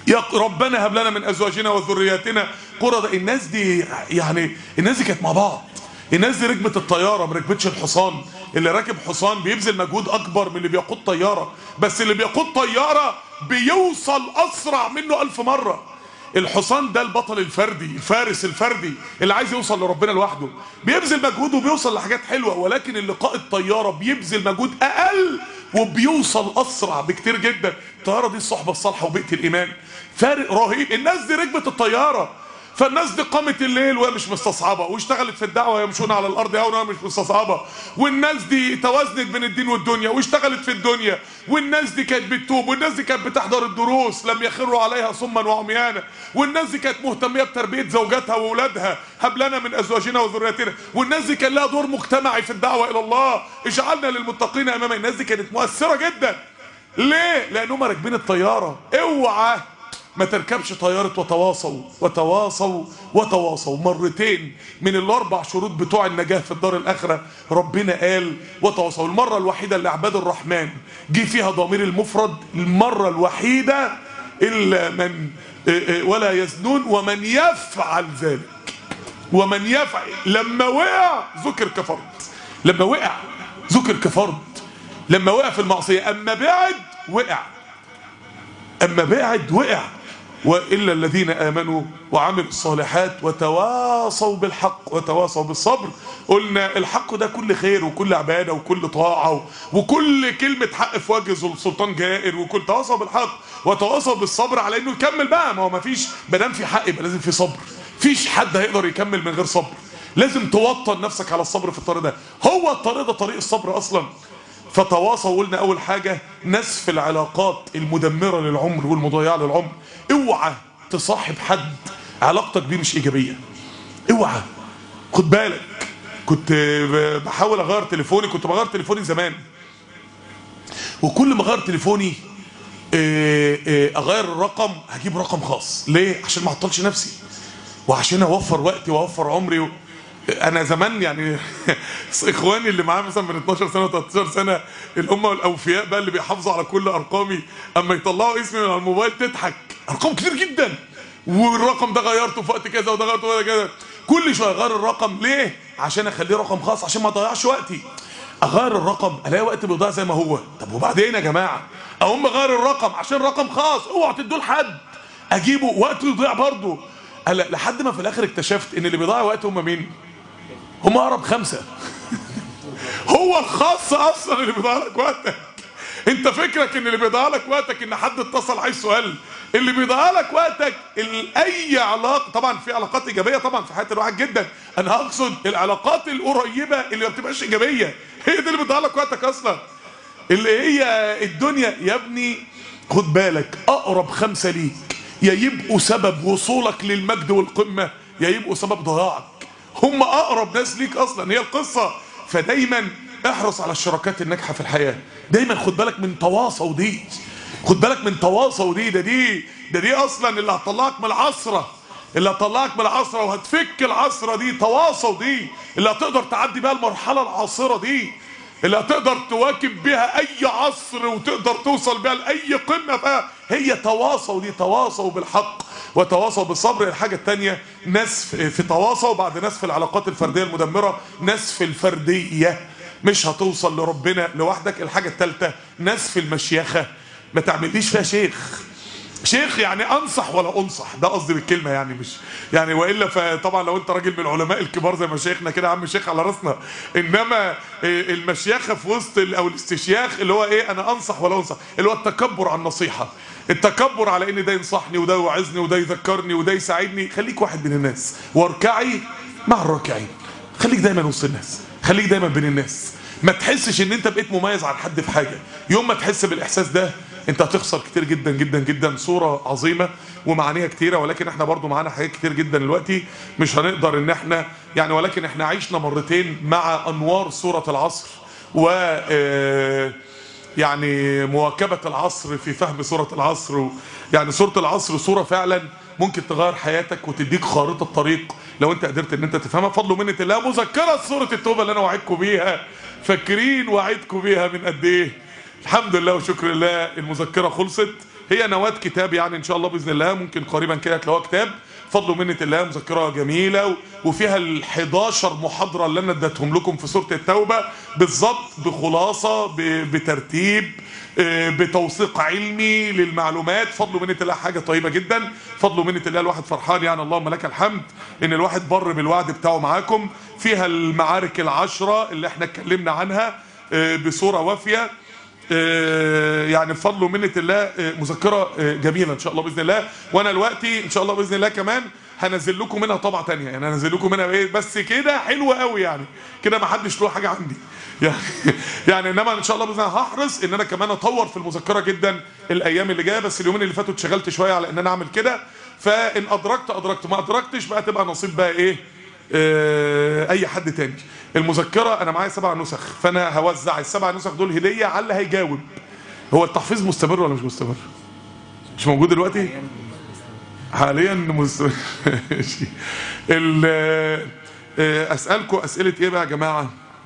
A: يا ربنا هب لنا من ازواجنا وذرياتنا قرة. الناس دي يعني الناس دي كانت مع بعض. الناس دي ركبت الطياره ما ركبتش الحصان. اللي راكب حصان بيبذل مجهود اكبر من اللي بيقود طياره، بس اللي بيقود طياره بيوصل اسرع منه 1000 مره. الحصان ده البطل الفردي، الفارس الفردي اللي عايز يوصل لربنا لوحده، بيبذل مجهود وبيوصل لحاجات حلوه. ولكن اللي قائد طياره بيبذل مجهود اقل وبيوصل اسرع بكتير جدا. الطياره دي الصحبه الصالحه وبيئه الايمان، فارق رهيب. الناس دي ركبت الطياره، فالناس دي قامت الليل وهي مش مستصعبه، واشتغلت في الدعوه يمشون على الارض هونا وهي مش مستصعبه. والناس دي توازنت بين الدين والدنيا واشتغلت في الدنيا. والناس دي كانت بتتوب، والناس دي كانت بتحضر الدروس لم يخروا عليها صما وعميانا. والناس دي كانت مهتميه بتربيه زوجاتها واولادها، هب لنا من ازواجنا وذرياتنا. والناس دي كان لها دور مجتمعي في الدعوه الى الله، اجعلنا للمتقين اماما. الناس دي كانت مؤثره جدا. ليه؟ لانهم راكبين الطياره. اوعى ما تركبش طيارة وتواصوا وتواصوا وتواصوا. مرتين من الاربع شروط بتوع النجاة في الدار الاخرة ربنا قال وتواصوا. المرة الوحيدة اللي عباد الرحمن جه فيها ضمير المفرد، المرة الوحيدة الا من ولا يزنون ومن يفعل ذلك. ومن يفعل، لما وقع ذكر كفرت، لما وقع ذكر كفرت، لما وقع في المعصية. اما بعد وقع، اما بعد وقع. وإلا الذين آمنوا وعملوا الصالحات وتواصوا بالحق وتواصوا بالصبر. قلنا الحق ده كل خير وكل عبادة وكل طاعة وكل كلمة حق في وجه السلطان جائر، وكل تواصوا بالحق وتواصوا بالصبر على انه يكمل بقى. ما هو ما فيش، ما دام في حق يبقى لازم في صبر. فيش حد هيقدر يكمل من غير صبر. لازم توطن نفسك على الصبر في الطريق ده. هو الطريق ده طريق الصبر اصلا. فتواصوا. قلنا اول حاجة نسف العلاقات المدمرة للعمر والمضيعة للعمر. اوعى تصاحب حد علاقتك بيه مش ايجابية، اوعى. خد بالك، كنت بحاول اغير تليفوني، كنت بغير تليفوني زمان، وكل ما اغير تليفوني اغير الرقم، هجيب رقم خاص. ليه؟ عشان ما اعطلش نفسي، وعشان اوفر وقتي واوفر عمري. انا زمان يعني اخواني اللي معايا مثلا من 12 سنه و13 سنه، الامه الاوفياء بقى اللي بيحافظوا على كل ارقامي، اما يطلعوا اسمي من على الموبايل تضحك. ارقام كتير جدا، والرقم ده غيرته في وقت كذا وده غيرته في وقت كذا. كل شويه اغير الرقم. ليه؟ عشان اخليه رقم خاص، عشان ما اضيعش وقتي. اغير الرقم الاقي وقتي بيضيع زي ما هو. طب وبعدين يا جماعه؟ اقوم اغير الرقم عشان رقم خاص، اوعوا تدوه لحد، اجيبه وقته يضيع برضه. لحد ما في الاخر اكتشفت ان اللي بيضيع وقت هم مين؟ هم اقرب 5. هو الخاص اصلا اللي بيضيع لك وقتك. انت فكرك ان اللي بيضيع لك وقتك ان حد اتصل عايز سؤال؟ اللي بيضيع لك وقتك اي علاقه. طبعا في علاقات ايجابيه طبعا في حياه الواحد جدا، انا اقصد العلاقات القريبه اللي ما بتبقاش ايجابيه، هي دي اللي بتضيع لك وقتك اصلا. اللي هي الدنيا يا ابني. خد بالك، اقرب 5 ليك يا يبقوا سبب وصولك للمجد والقمه، يا يبقوا سبب ضياعك. هم اقرب ناس ليك اصلا، هي القصه. فدايما احرص على الشراكات الناجحه في الحياه. دايما خد بالك من تواصل دي، خد بالك من تواصل دي. دي اصلا اللي هتطلعك من العصره، اللي هتطلعك من العصره وهتفك العصره دي. تواصل دي اللي هتقدر تعدي بيها المرحله العاصره دي، اللي هتقدر تواكب بيها اي عصر وتقدر توصل بيها لاي قمه بقى. هي تواصل دي، تواصل بالحق وتواصل بالصبر. الحاجه الثانيه نسف في تواصل، وبعد نسف العلاقات الفرديه المدمره نسف الفرديه. مش هتوصل لربنا لوحدك. الحاجه الثالثه نسف المشيخه. ما تعمليش فيها شيخ يعني انصح ولا انصح، ده قصدي بالكلمه يعني، مش يعني والا. فطبعا لو انت راجل من العلماء الكبار زي مشايخنا كده، عم شيخ على راسنا. انما المشيخه في وسط او الاستشياخ اللي هو ايه، انا انصح ولا انصح، اللي هو التكبر على النصيحه، التكبر على ان ده ينصحني وده يوعظني وده يذكرني وده يساعدني. خليك واحد من الناس، واركعي مع الراكعين. خليك دايما وسط الناس، خليك دايما بين الناس. ما تحسش ان انت بقيت مميز عن حد في حاجه. يوم ما تحس بالاحساس ده انت هتخسر كتير جدا جدا جدا. صورة عظيمة ومعانيها كتيرة، ولكن احنا برضو معانا حاجات كتير جدا دلوقتي مش هنقدر ان احنا يعني، ولكن احنا عشنا مرتين مع انوار سورة العصر و يعني مواكبة العصر في فهم سورة العصر. يعني سورة العصر سورة فعلا ممكن تغير حياتك وتديك خارطة طريق لو انت قدرت ان انت تفهمها. فضل ومنة الله. مذكرة سورة التوبة اللي انا وعدكم بيها، فاكرين وعدكم بيها من قد ايه؟ الحمد لله وشكر الله، المذكرة خلصت. هي نواة كتاب يعني ان شاء الله باذن الله، ممكن قريبا كده تلاقوها كتاب فضل ومنة الله. مذكرة جميلة وفيها ال11 محاضرة اللي انا اديتهم لكم في سورة التوبة بالظبط، بخلاصة بترتيب بتوثيق علمي للمعلومات. فضل ومنة الله حاجة طيبة جدا، فضل ومنة الله الواحد فرحان يعني، اللهم لك الحمد ان الواحد بر بالوعد بتاعه معاكم. فيها المعارك ال10 اللي احنا اتكلمنا عنها بصورة وافية يعني بفضل ومنة الله. مذكرة جميلة ان شاء الله باذن الله. وانا دلوقتي ان شاء الله باذن الله كمان هنزل لكم منها طبعة تانية، يعني هنزل لكم منها ايه بس كده حلوة قوي يعني، كده ما حدش له حاجة عندي يعني انما ان شاء الله باذن الله هحرص ان انا كمان اطور في المذكرة جدا الايام اللي جايه. بس اليومين اللي فاتوا اتشغلت شوية على ان انا اعمل كده، فان ادركت ما ادركتش بقى تبقى نصيب بقى ايه اي حد تاني. المذكرة انا معايا 7 نسخ، فانا هوزع ال7 نسخ دول هدية على اللي هيجاوب. هو التحفيظ مستمر ولا مش مستمر؟ مش موجود دلوقتي حاليا مستمر اسألكم اسئلة ايه بقى يا جماعة؟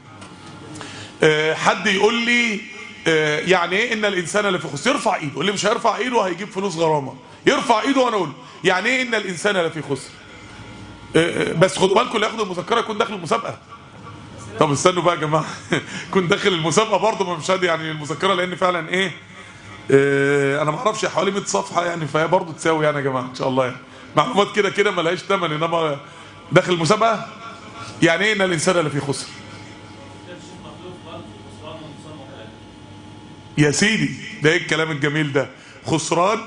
A: حد يقول لي يعني ايه ان الانسان لفي خسر؟ يرفع ايده، اللي مش هيرفع ايده هيجيب فلوس غرامة. يرفع ايده وانا اقول يعني ايه ان الانسان لفي خسر. بس خدوا بالكم اللي ياخد المذكرة يكون داخل المسابقة. طب استنوا بقى يا جماعه كنت داخل المسابقه برضه، ما مش هادي يعني المذكره، لان فعلا ايه انا ما اعرفش حوالي 100 صفحه يعني، فهي برضه تساوي يعني يا جماعه ان شاء الله يعني معلومات كده كده ما لهاش ثمن. انما داخل المسابقه يعني ايه ان الانسان لفي خسر؟ يا سيدي ده ايه الكلام الجميل ده؟ خسران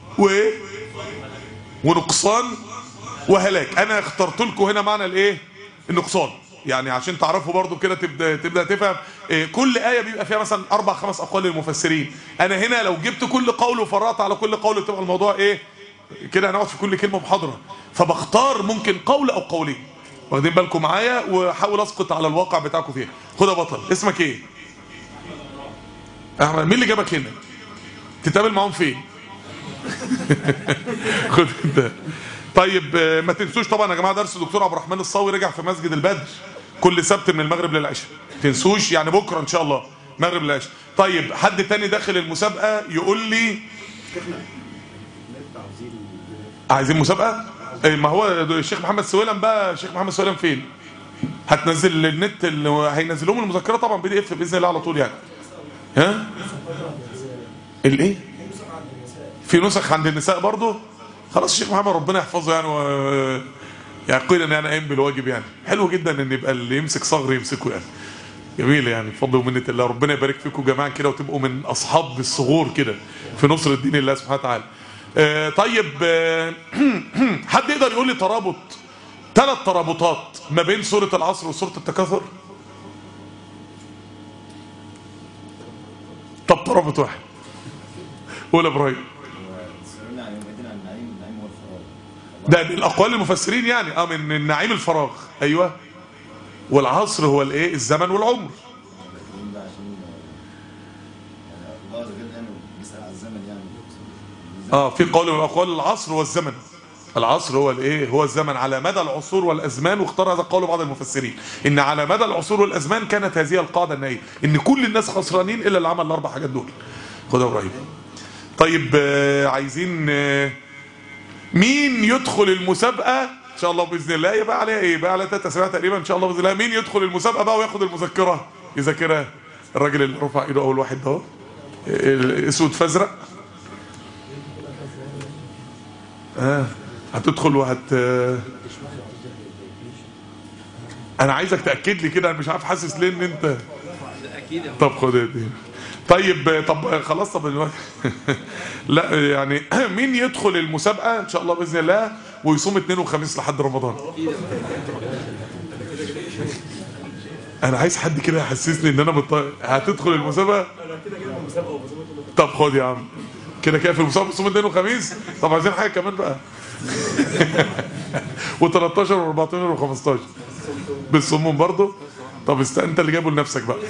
A: ونقصان وهلاك. انا اخترت لكم هنا معنى الايه؟ النقصان، يعني عشان تعرفوا برضو كده تبدا تفهم. كل آية بيبقى فيها مثلا 4 5 أقوال للمفسرين. أنا هنا لو جبت كل قول وفرعت على كل قول تبقى الموضوع إيه؟ كده هنقعد في كل كلمة محاضرة. فبختار ممكن قول أو قولين، واخدين بالكم معايا؟ وحاول أسقط على الواقع بتاعكم فيها. خد يا بطل، اسمك إيه؟ أحمد. مين اللي جابك هنا؟ تتقابل معاهم فين؟ خد أنت. طيب ما تنسوش طبعا يا جماعة درس الدكتور عبد الرحمن الصاوي رجع في مسجد البدر كل سبت من المغرب للعشاء. تنسوش يعني بكره ان شاء الله مغرب للعشاء. طيب حد تاني داخل المسابقه يقول لي عايزين مسابقه؟ ما هو الشيخ محمد سويلم بقى. الشيخ محمد سويلم فين؟ هتنزل النت اللي هينزل لهم المذكره طبعا PDF باذن الله على طول يعني. ها الايه؟ في نسخ عند النساء برضه. خلاص الشيخ محمد ربنا يحفظه يعني يقينا يعني قايم بالواجب يعني. حلو جدا ان يبقى اللي يمسك صغر يمسكه يعني. جميل يعني بفضل ومنة الله. ربنا يبارك فيكم جماعه كده وتبقوا من اصحاب الصغور كده في نصر الدين الله سبحانه وتعالى. طيب حد يقدر يقول لي ترابط 3 ترابطات ما بين سوره العصر وسوره التكاثر؟ طب ترابط واحد. قول يا ابراهيم. ده الاقوال المفسرين يعني من النعيم الفراغ. ايوه. والعصر هو الايه؟ الزمن والعمر. في قول من الاقوال العصر والزمن. العصر هو الايه؟ هو الزمن على مدى العصور والازمان. واختار هذا القول بعض المفسرين ان على مدى العصور والازمان كانت هذه القاعده النهائيه ان كل الناس خسرانين الا اللي عمل ال4 حاجات دول. خد يا ابراهيم. طيب عايزين مين يدخل المسابقه ان شاء الله باذن الله؟ يبقى عليها ايه؟ بقى على 3 اسابيع تقريبا ان شاء الله باذن الله. مين يدخل المسابقه بقى وياخد المذكره يذاكرها؟ الراجل اللي رفع ايده اول واحد ده اسود فازرق. هتدخل انا عايزك تاكد لي كده، انا مش عارف حاسس ليه ان انت اكيد. طب خد دي. طيب طب خلاص. طب دلوقتي لا يعني مين يدخل المسابقه ان شاء الله باذن الله ويصوم 2 وخميس لحد رمضان؟ انا عايز حد كده يحسسني ان انا هتدخل المسابقه. طب خد يا عم كده كده في المسابقه صوم 2 وخميس. طب عايزين حاجه كمان بقى و13 و14 و15 بالصمون برضه. طب انت اللي جايبه لنفسك بقى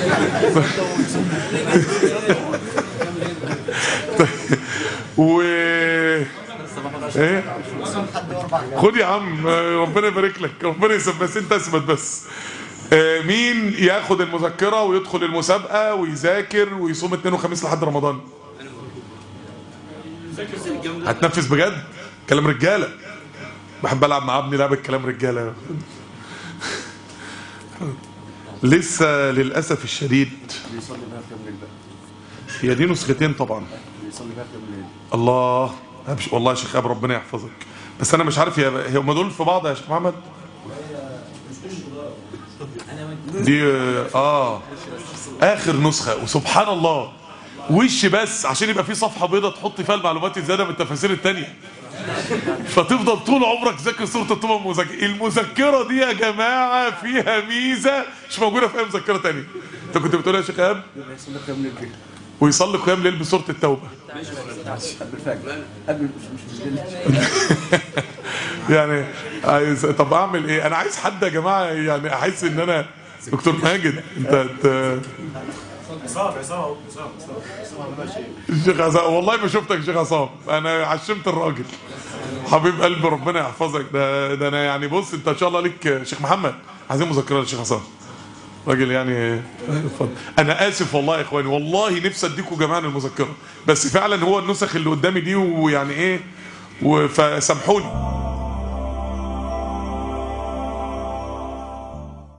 A: خد يا عم ربنا يبارك لك، ربنا يسمى. بس انت اثبت بس. مين ياخد المذكره ويدخل المسابقه ويذاكر ويصوم 2 وخميس لحد رمضان؟ هتنفذ بجد؟ كلام رجاله. بحب العب مع ابني لعبه كلام رجاله. لسه للاسف الشديد. هي دي نسختين طبعا. الله. والله يا شيخ ابو ربنا يحفظك، بس انا مش عارف هي هم دول في بعض يا شيخ محمد؟ دي اخر نسخه. وسبحان الله وش بس عشان يبقى في صفحه بيضاء تحط فيها المعلومات الزياده من التفاسير الثانيه، فتفضل طول عمرك تذاكر سوره الطوبه. المذكره دي يا جماعه فيها ميزه مش موجوده في اي مذكره ثانيه. انت كنت بتقول يا شيخ ايهاب؟ ويصلي قيام ليل بسوره التوبه. يعني عايز، طب اعمل ايه؟ انا عايز حد يا جماعه يعني احس ان انا دكتور ماجد. انت الشيخ عصام، والله ما شفتك شيخ عصام، انا عشمت الراجل حبيب قلبي ربنا يحفظك. ده انا يعني بص، انت ان شاء الله ليك شيخ محمد عايزين مذكره للشيخ عصام راجل يعني. انا اسف والله يا اخواني، والله نفسي اديكم جميعا المذكره، بس فعلا هو النسخ اللي قدامي دي ويعني ايه، فسامحوني.